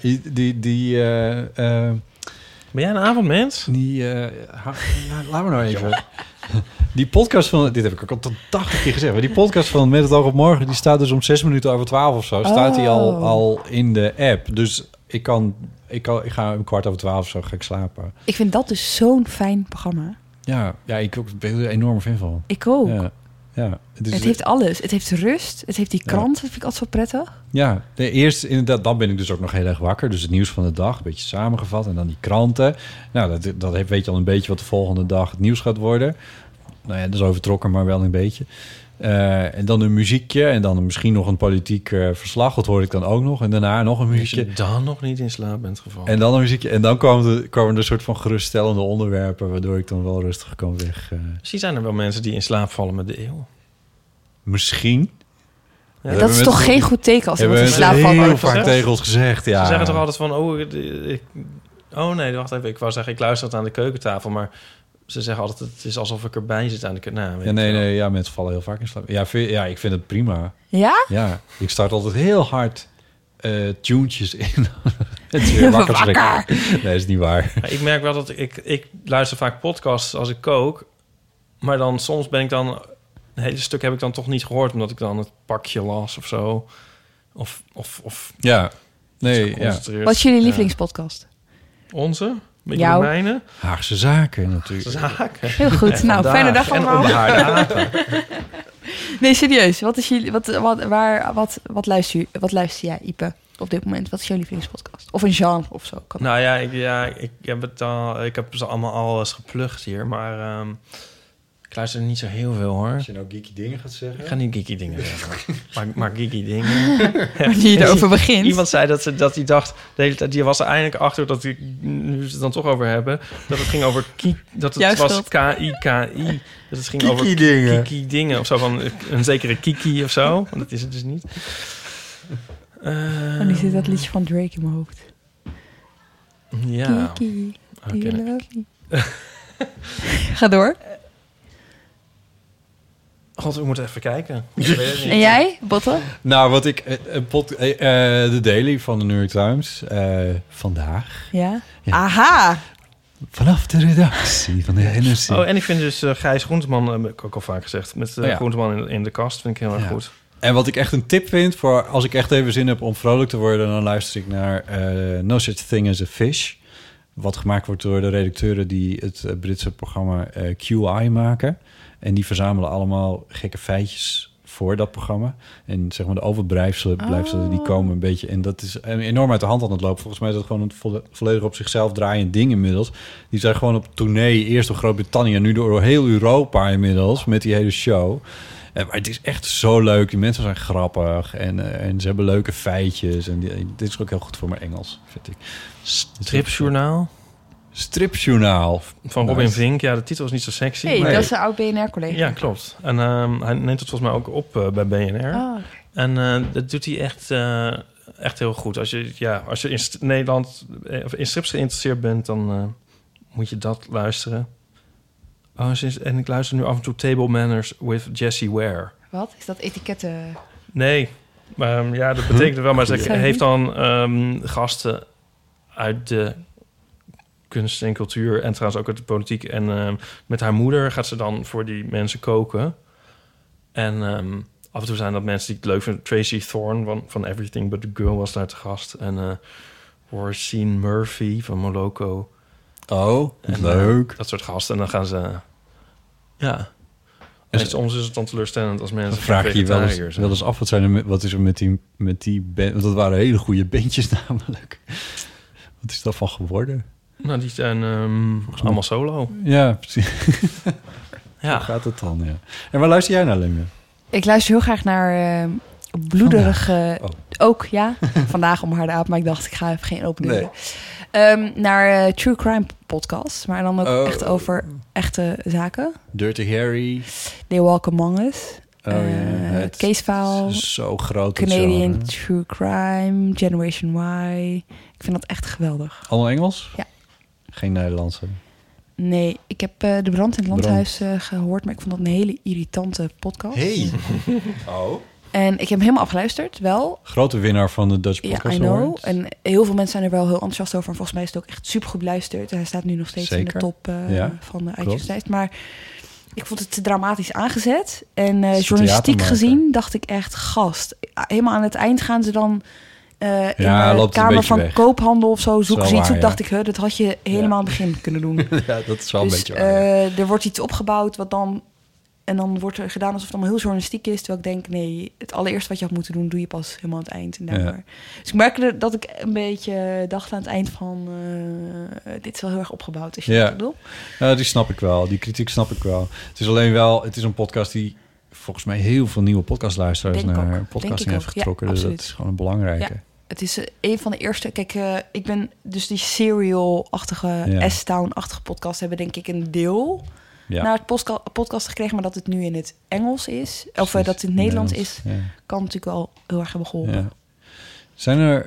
ben jij een avondmens? Laat me nou even... Die podcast van... Dit heb ik ook al tot 80 keer gezegd. Maar die podcast van Met het Oog op Morgen... die staat dus om 6 minuten over 12 of zo. Staat die al in de app. Dus ik ga om 12:15 of zo ga ik slapen. Ik vind dat dus zo'n fijn programma. Ja, ik ook, ben er een enorme fan van. Ik ook. Ja, het heeft alles. Het heeft rust. Het heeft die krant. Dat vind ik altijd zo prettig. Ja, eerst inderdaad, dan ben ik dus ook nog heel erg wakker. Dus het nieuws van de dag, een beetje samengevat. En dan die kranten. Nou, dat weet je al een beetje wat de volgende dag het nieuws gaat worden. Nou ja, dat is overtrokken, maar wel een beetje. En dan een muziekje. En dan misschien nog een politiek verslag. Dat hoor ik dan ook nog. En daarna nog een muziekje. Als je dan nog niet in slaap bent gevallen. En dan een muziekje. En dan komen er een soort van geruststellende onderwerpen... waardoor ik dan wel rustig kan weg. Misschien zijn er wel mensen die in slaap vallen met de eeuw. Misschien. Ja, dat is toch geen goed teken als iemand in slaap valt. Heel vaak tegen ons gezegd, ja. Ze zeggen toch altijd van... nee, wacht even. Ik wou zeggen, ik luister het aan de keukentafel... maar ze zeggen altijd, het is alsof ik erbij zit aan de keukentafel. Nee, mensen vallen heel vaak in slaap. Ja, ik vind het prima. Ja? Ja, ik start altijd heel hard tunes in. Het is weer wakker. Nee, dat is niet waar. Maar ik merk wel dat ik luister vaak podcasts als ik kook... maar dan soms ben ik dan... Een hele stuk heb ik dan toch niet gehoord... omdat ik dan het pakje las of zo. Of ja, nee, ja. Wat is jullie lievelingspodcast? Onze? Jouw? Mijne? Haagse Zaken natuurlijk. Zaken. Heel goed. Nou, fijne dag allemaal. Nee, serieus. Wat luister jij, Ipe? op dit moment? Wat is jouw lievelingspodcast? Of een genre of zo? Kan nou ik heb ze allemaal al eens geplukt hier, maar ik luister niet zo heel veel, hoor. Als je nou geeky dingen gaat zeggen? Ik ga niet geeky dingen zeggen. maar geeky dingen. Wanneer je erover begint. Iemand zei dat hij dacht, de hele tijd, die was er eindelijk achter dat ik, nu we het dan toch over hebben, dat het ging over dat het Juist was K-I-K-I. Dat het ging over dingen. Kiki dingen of zo, van een zekere Kiki of zo. Want dat is het dus niet. Nu zit dat liedje van Drake in mijn hoofd. Ja. Kiki, do you love me? Ga door. God, we moeten even kijken. En jij, Botte? Nou, wat ik... de Daily van de New York Times. Vandaag. Ja. Aha! Vanaf de redactie van de NRC. Oh, en ik vind dus Gijs Groenteman, heb ik ook al vaak gezegd, met Groenteman in de kast, vind ik heel erg goed. En wat ik echt een tip vind, voor als ik echt even zin heb om vrolijk te worden, dan luister ik naar No Such Thing as a Fish. Wat gemaakt wordt door de redacteuren die het Britse programma QI maken. En die verzamelen allemaal gekke feitjes voor dat programma. En zeg maar de overblijfselen die komen een beetje... En dat is enorm uit de hand aan het lopen. Volgens mij is dat gewoon een volledig op zichzelf draaiend ding inmiddels. Die zijn gewoon op tournee, eerst door Groot-Brittannië... en nu door heel Europa inmiddels, met die hele show. Maar het is echt zo leuk. Die mensen zijn grappig en ze hebben leuke feitjes. En dit is ook heel goed voor mijn Engels, vind ik. Stripjournaal van Robin Vink. Ja, de titel is niet zo sexy. Hey, dat is een oud BNR-collega. Ja, klopt. En hij neemt het volgens mij ook op bij BNR. Oh. En dat doet hij echt heel goed. Als je in Nederland of in strips geïnteresseerd bent, dan moet je dat luisteren. En ik luister nu af en toe Table Manners with Jessie Ware. Wat? Is dat etiketten? Nee, maar dat betekent wel. Maar ze heeft dan gasten uit de kunst en cultuur en trouwens ook uit de politiek. En met haar moeder gaat ze dan voor die mensen koken. En af en toe zijn dat mensen die ik leuk vind. Tracy Thorn van Everything But The Girl was daar te gast. En Roisin Murphy van Moloko. Oh, en, leuk. Dat soort gasten. En dan gaan ze... Ja. En soms is het dan teleurstellend als mensen... Dan vraag je je wel eens af, wat is er met die band? Want dat waren hele goede bandjes namelijk. Wat is dat van geworden? Nou, die zijn allemaal solo. Ja, precies. Ja. Hoe gaat het dan, ja. En waar luister jij naar, Lemja? Ik luister heel graag naar bloederige... Ook, ja. Vandaag om harde aap, maar ik dacht, ik ga even geen open deuren. Nee. Naar True Crime podcast. Maar dan ook echt over echte zaken. Dirty Harry. They Walk Among Us. Case File. Zo groot. Canadian True Crime. Generation Y. Ik vind dat echt geweldig. Allemaal Engels? Ja. Geen Nederlandse? Nee, ik heb De Brand in het Landhuis gehoord, maar ik vond dat een hele irritante podcast. Hey. Oh. En ik heb hem helemaal afgeluisterd, wel. Grote winnaar van de Dutch Podcast I know. Awards. En heel veel mensen zijn er wel heel enthousiast over. En volgens mij is het ook echt super beluisterd. Hij staat nu nog steeds in de top van de iTunes-lijst. Maar ik vond het te dramatisch aangezet. En journalistiek gezien dacht ik echt, gast. Helemaal aan het eind gaan ze dan... in de kamer van koophandel of zo zoeken ze iets op. Dacht ik, dat had je helemaal aan het begin kunnen doen. Ja, dat is wel een beetje waar. Er wordt iets opgebouwd wat dan... En dan wordt er gedaan alsof het allemaal heel journalistiek is. Terwijl ik denk, nee, het allereerste wat je had moeten doen... doe je pas helemaal aan het eind. En dus ik merkte dat ik een beetje dacht aan het eind van... dit is wel heel erg opgebouwd, als je dat bedoelt. Ja, die snap ik wel. Die kritiek snap ik wel. Het is alleen wel... Het is een podcast die volgens mij heel veel nieuwe podcastluisteraars... naar podcasting heeft getrokken. Dus dat is gewoon een belangrijke. Ja. Het is een van de eerste... Kijk, ik ben dus die serial-achtige... S-Town-achtige podcast hebben denk ik een deel... naar het podcast gekregen, maar dat het nu in het Engels is, of dat het in het Nederlands is, kan natuurlijk wel heel erg hebben geholpen. Ja.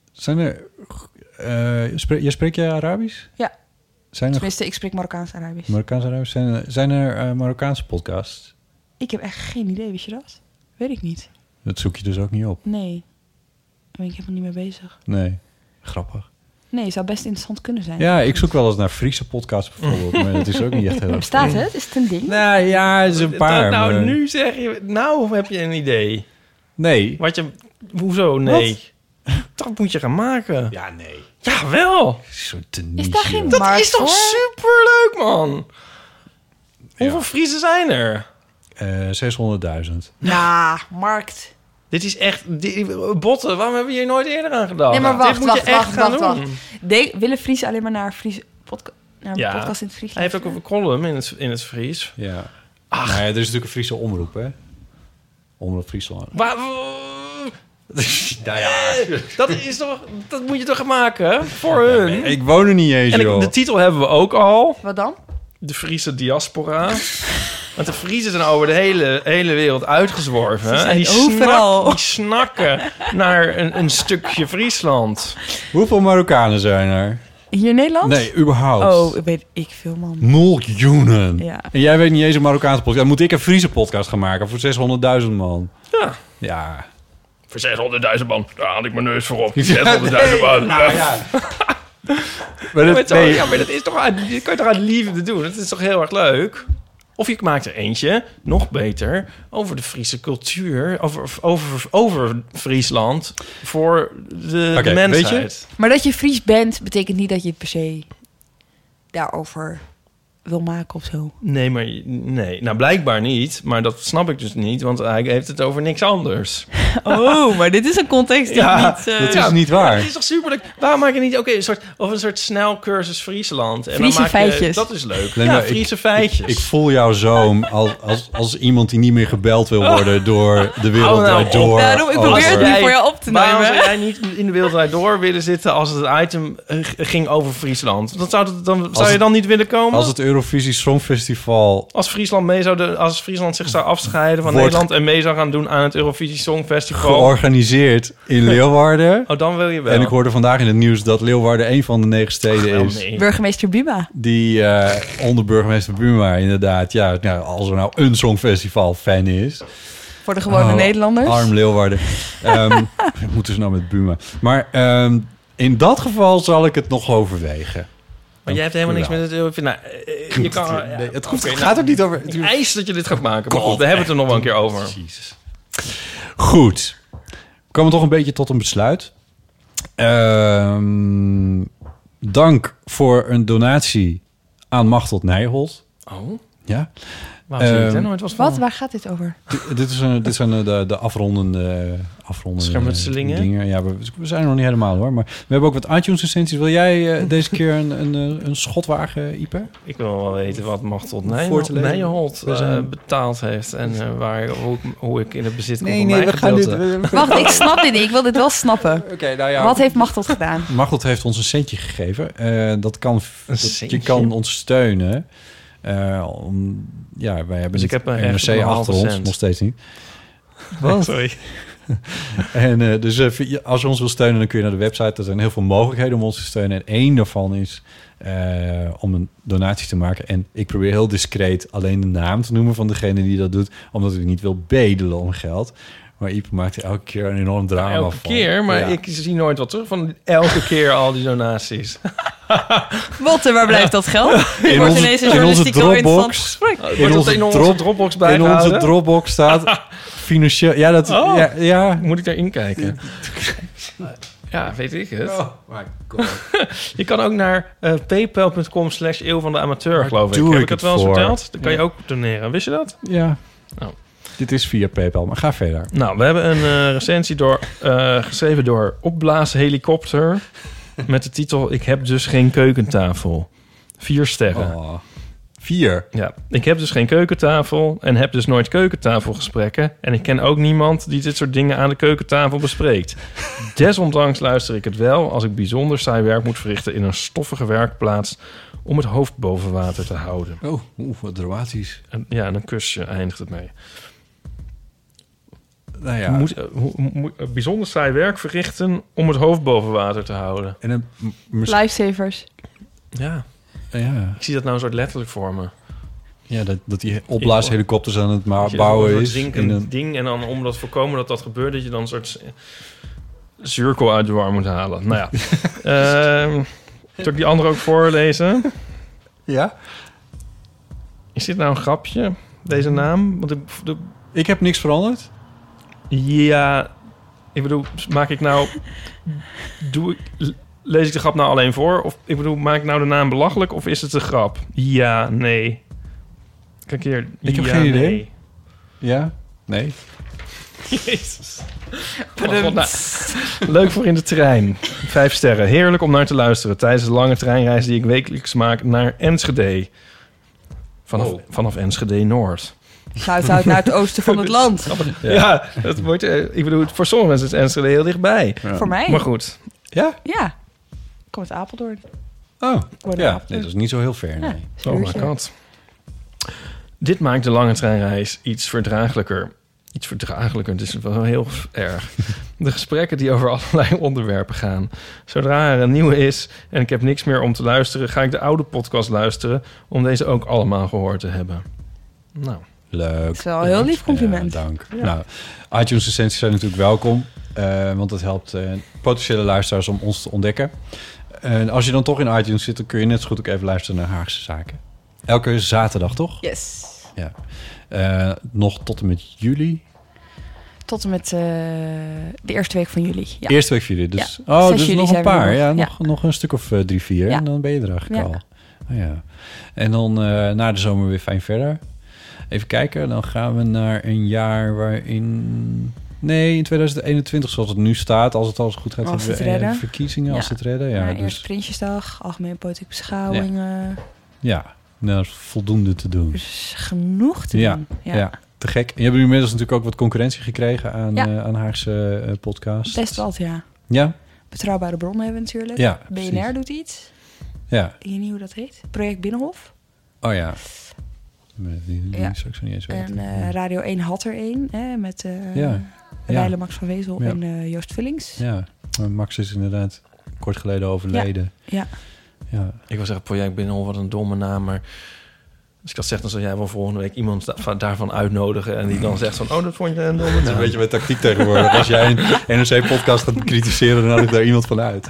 Spreek je Arabisch? Ja. Tenminste, ik spreek Marokkaans-Arabisch. Marokkaans-Arabisch. Zijn er Marokkaanse podcasts? Ik heb echt geen idee, weet je dat? Weet ik niet. Dat zoek je dus ook niet op? Nee. Daar ben ik helemaal niet mee bezig. Nee. Grappig. Nee, zou best interessant kunnen zijn. Ja, ik zoek wel eens naar Friese podcasts bijvoorbeeld, maar dat is ook niet echt heel erg. Bestaat het? Is het een ding? Nou ja, het is een paar. Nou, nu zeg je... Nou heb je een idee. Nee. Hoezo nee? Wat? Dat moet je gaan maken. Ja, nee. Ja, wel. Is daar geen dat markt is toch superleuk, man? Hoeveel Friesen zijn er? 600.000. Ja, markt. Dit is echt... Botten, waarom hebben we hier nooit eerder aan gedaan? Nee, maar wacht. Doen. Willen Friese alleen maar naar Fries podcast in het Fries? Hij heeft ook een column in het Fries. Ja. Ach. Nou ja, er is natuurlijk een Friese omroep, hè? Omroep Friesland. Nou ja, dat moet je toch maken voor hun. Ik woon er niet eens, joh. De titel hebben we ook al. Wat dan? De Friese diaspora. Want de Friesen zijn over de hele wereld uitgezworven. En die snakken naar een stukje Friesland. Hoeveel Marokkanen zijn er? Hier in Nederland? Nee, überhaupt. Oh, weet ik veel, man. Miljoenen. Ja. En jij weet niet eens een Marokkaanse podcast. Dan moet ik een Friese podcast gaan maken voor 600.000 man. Ja. Voor 600.000 man, daar haal ik mijn neus voor op. 600.000 man. Nou ja. Maar dat is toch... Dit kan je toch uit liefde doen? Dat is toch heel erg leuk? Of je maakt er eentje, nog beter, over de Friese cultuur, over Friesland, voor de mensheid. Weet je? Maar dat je Fries bent, betekent niet dat je het per se daarover wil maken of zo. Nee, nou blijkbaar niet, maar dat snap ik dus niet, want hij heeft het over niks anders. Oh, maar dit is een context die niet... dat is niet waar. Het is toch superleuk? Waarom maak je niet een soort snelcursus Friesland? En Friese dan maak je, feitjes. Dat is leuk. Nee, Friese feitjes. Ik voel jou zo als iemand die niet meer gebeld wil worden door de wereld draait door. Daarom, ik probeer het nu voor jou op te nemen. Waarom zou jij niet in de wereld draait door willen zitten als het item ging over Friesland? Zou je dan niet willen komen? Als het Eurovisie Songfestival... Als Friesland zich zou afscheiden van Nederland en mee zou gaan doen aan het Eurovisie Songfestival... Georganiseerd in Leeuwarden. Oh, dan wil je wel. En ik hoorde vandaag in het nieuws dat Leeuwarden een van de 9 steden is. Nee. Burgemeester Buma. Die onder burgemeester Buma inderdaad... als er nou een Songfestival-fan is... Voor de gewone Nederlanders. Arm Leeuwarden. Moeten ze nou met Buma. Maar in dat geval zal ik het nog overwegen. Maar jij hebt helemaal niks met het... Nou, je kan... Het gaat ook niet over... Ik eis dat je dit gaat maken. Maar goed, we hebben het er nog wel een keer over. Jezus. Goed. We komen toch een beetje tot een besluit. Dank voor een donatie aan Machteld Nijholt. Oh? Ja. Wat? Waar gaat dit over? Dit zijn de afrondende schermutselingen. Dingen. Ja, we zijn er nog niet helemaal hoor. Maar we hebben ook wat iTunes-recensies. Wil jij deze keer een schot wagen, Ipe? Ik wil wel weten wat Machteld Nijholt betaald heeft. En hoe ik in het bezit kom van mijn gedeelte. Wacht, ik snap dit niet. Ik wil dit wel snappen. Nou ja, wat heeft Machteld gedaan? Machteld heeft ons een centje gegeven. Je kan ons steunen. Wij hebben dus ik heb een NRC achter ons, nog steeds niet. Wat? Sorry. En als je ons wil steunen, dan kun je naar de website. Er zijn heel veel mogelijkheden om ons te steunen. En één daarvan is om een donatie te maken. En ik probeer heel discreet alleen de naam te noemen van degene die dat doet, omdat ik niet wil bedelen om geld. Maar Ipe maakt er elke keer een enorm drama van. Elke keer, maar ik zie nooit wat terug van elke keer al die donaties. Wat, waar blijft dat geld? In onze Dropbox. In onze Dropbox bijgehouden. In onze Dropbox staat financieel... Ja, dat... Ja. Moet ik daarin kijken? Ja, weet ik het. Oh my god. Je kan ook naar paypal.com/eeuw van de amateur, geloof ik. Heb ik het wel eens verteld? Dan kan je ook doneren. Wist je dat? Ja. Oh. Dit is via PayPal, maar ga verder. Nou, we hebben een recensie geschreven door Opblazen Helikopter met de titel Ik heb dus geen keukentafel. 4 sterren. Oh. 4? Ja. Ik heb dus geen keukentafel en heb dus nooit keukentafelgesprekken. En ik ken ook niemand die dit soort dingen aan de keukentafel bespreekt. Desondanks luister ik het wel als ik bijzonder saai werk moet verrichten in een stoffige werkplaats om het hoofd boven water te houden. Oh, wat dramatisch. En een kusje eindigt het mee. Nou ja. Bijzonder saai werk verrichten om het hoofd boven water te houden. En Lifesavers. Ja. Ik zie dat nou een soort letterlijk voor me. Ja, dat die opblaashelikopters aan het bouwen is. Een ding en dan om dat voorkomen dat gebeurt, dat je dan een soort cirkel uit de war moet halen. Nou ja. Zal ik die andere ook voorlezen? Ja. Is dit nou een grapje, deze naam? Want ik heb niks veranderd. Ja, ik bedoel, lees ik de grap nou alleen voor? Of ik bedoel, maak ik nou de naam belachelijk of is het een grap? Ja, nee. Kijk hier. Ik heb geen idee. Ja? Nee? Jezus. Leuk voor in de trein. 5 sterren. Heerlijk om naar te luisteren tijdens de lange treinreis die ik wekelijks maak naar Enschede. Vanaf Enschede Noord. Shout-out naar het oosten van het land. Ja, het wordt, ik bedoel, voor sommige mensen is Enschede heel dichtbij. Ja. Voor mij. Maar goed. Ja? Ja. Ik kom uit Apeldoorn. Oh, ja. Nee, dat is niet zo heel ver. Nee. Ja, oh, mijn kant. Dit maakt de lange treinreis iets verdraaglijker. Iets verdraaglijker, het is wel heel erg. De gesprekken die over allerlei onderwerpen gaan. Zodra er een nieuwe is en ik heb niks meer om te luisteren, ga ik de oude podcast luisteren om deze ook allemaal gehoord te hebben. Nou, leuk. Dat is wel een heel lief compliment. Ja, dank. Ja. Nou, iTunes recensies zijn natuurlijk welkom, want dat helpt potentiële luisteraars om ons te ontdekken. En als je dan toch in iTunes zit, dan kun je net zo goed ook even luisteren naar Haagse Zaken. Elke zaterdag, toch? Yes. Ja. Nog tot en met juli? Tot en met de eerste week van juli. Ja. Eerste week van juli. Dus, ja. dus nog een paar. Nog. Nog een stuk of 3, 4. Ja. En dan ben je er eigenlijk al. Oh, ja. En dan na de zomer weer fijn verder. Even kijken. Dan gaan we naar een jaar waarin... Nee, in 2021 zoals het nu staat. Als het alles goed gaat, als hebben we verkiezingen. Als het redden. Ja, dus... Eerst Prinsjesdag, algemene politieke beschouwingen. Ja, nou, dat is voldoende te doen. Dus genoeg te doen. Ja, te gek. En je hebt nu inmiddels natuurlijk ook wat concurrentie gekregen aan Haagse podcast. Best wat, ja. Ja? Betrouwbare bronnen hebben we natuurlijk. Ja, BNR precies. doet iets. Ja. Ik weet niet hoe dat heet. Project Binnenhof. Oh ja. Die zou ik zo niet eens weten. En Radio 1 had er één. Met Weile Max van Wezel en Joost Vullings. Ja, Max is inderdaad kort geleden overleden. Ja. Ik wil zeggen, Project Binnenhof, wat een domme naam, maar als ik dat zeg, dan zou jij wel volgende week iemand daarvan uitnodigen en die dan zegt van, dat vond je een domme naam. Dat is een beetje mijn tactiek tegenwoordig. Als jij een NRC-podcast gaat bekritiseren, dan nodig ik daar iemand van uit.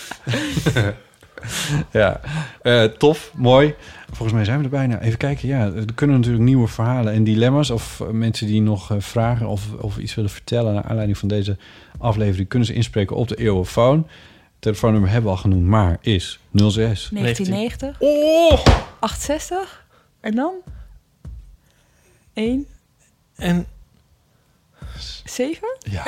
Ja. Tof, mooi. Volgens mij zijn we er bijna. Even kijken, er kunnen natuurlijk nieuwe verhalen en dilemma's of mensen die nog vragen of iets willen vertellen naar aanleiding van deze aflevering, kunnen ze inspreken op de Eeuwenfoon. Telefoonnummer hebben we al genoemd, maar is 06 1990 68 en dan 1 en 7? Ja.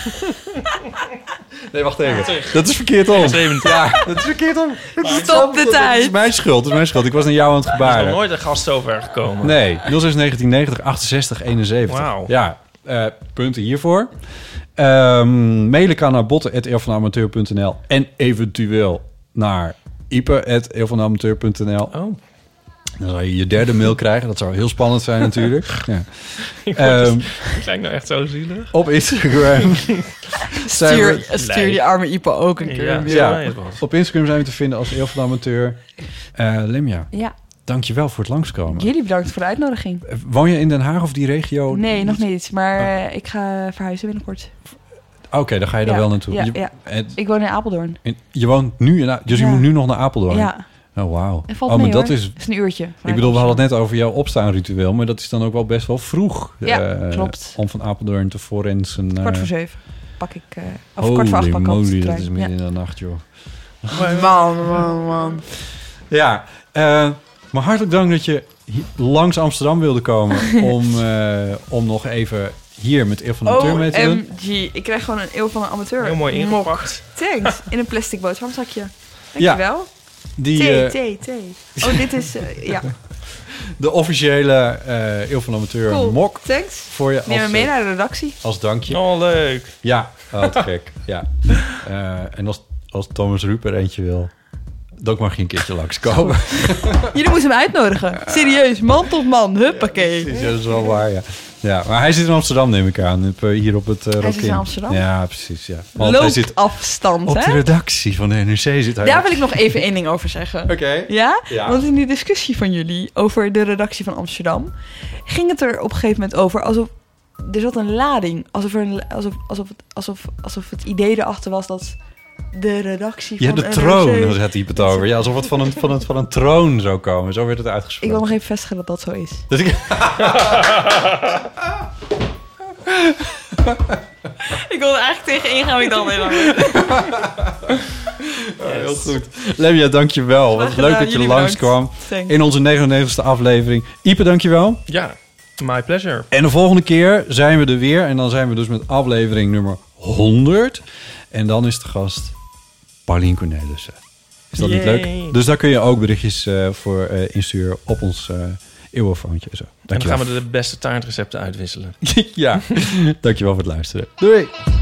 Nee, wacht even. Dat is verkeerd om. 70. Ja, dat is verkeerd om. Stop de tijd. Dat is mijn schuld. Ik was naar jou aan het gebaren. Er is nog nooit een gast zo ver gekomen. Nee, 06 1990 68 71. Wauw. Ja, punten hiervoor. Mailen kan naar botten@eeuwvanamateur.nl en eventueel naar ipe@eeuwvanamateur.nl. Oh. Dan zal je je derde mail krijgen. Dat zou heel spannend zijn natuurlijk. Ja. Ik lijk nou echt zo zielig. Op Instagram. Stuur die arme Ipe ook een keer. Ja, op Instagram zijn we te vinden als Eeuw van de Amateur. Lemja, dankjewel voor het langskomen. Jullie bedankt voor de uitnodiging. Woon je in Den Haag of die regio? Nee, nog niet. Maar ik ga verhuizen binnenkort. Oké, dan ga je daar wel naartoe. Ja. Ik woon in Apeldoorn. Je woont nu dus je moet nu nog naar Apeldoorn? Ja. Oh, wauw. Valt mee, dat is een uurtje. Ik bedoel, we hadden het net over jouw opstaanritueel, maar dat is dan ook wel best wel vroeg. Ja, klopt. Om van Apeldoorn te Forensen naar... 7:15 pak ik... of 7:15 pak ik moly, dat is midden in de nacht, joh. Man. Ja, maar hartelijk dank dat je langs Amsterdam wilde komen om nog even hier met Eeuw van de Amateur mee te doen. OMG, ik krijg gewoon een Eeuw van de Amateur. Heel mooi ingepakt. Thanks. In een plastic boterhamzakje. Dankjewel. Thee. Oh, dit is... De officiële Eeuw van de Amateur mok. Thanks. Voor je neem me mee naar de redactie. Als dankje. Oh, leuk. Ja, te gek. Ja. En als Thomas Rupp er eentje wil, dan mag je een keertje langskomen. Jullie moeten hem uitnodigen. Serieus, man tot man. Huppakee. Precies, dat is wel waar, ja. Maar hij zit in Amsterdam, neem ik aan. Hier op het Hij zit in Amsterdam? Ja, precies, ja. Want Loopt hij zit afstand, op de redactie van de NRC zit hij. Daar wil ik nog even één ding over zeggen. Oké. Ja? Want in die discussie van jullie over de redactie van Amsterdam ging het er op een gegeven moment over alsof er zat een lading, alsof het idee erachter was dat de redactie van de troon, daar had hij het over. Ja, alsof het van een troon zou komen. Zo werd het uitgesproken. Ik wil nog even vestigen dat dat zo is. Ik wilde eigenlijk tegen ingaan, ik dan helemaal. Heel goed. Lemja, dankjewel. Wat leuk dat je langskwam in onze 99e aflevering. Ipe, dankjewel. Ja. My pleasure. En de volgende keer zijn we er weer. En dan zijn we dus met aflevering nummer 100. En dan is de gast Paulien Cornelissen. Is dat niet leuk? Dus daar kun je ook berichtjes voor insturen op ons eeuwenfoontje. Zo. En dan gaan we de beste taartrecepten uitwisselen. Ja, dankjewel voor het luisteren. Doei!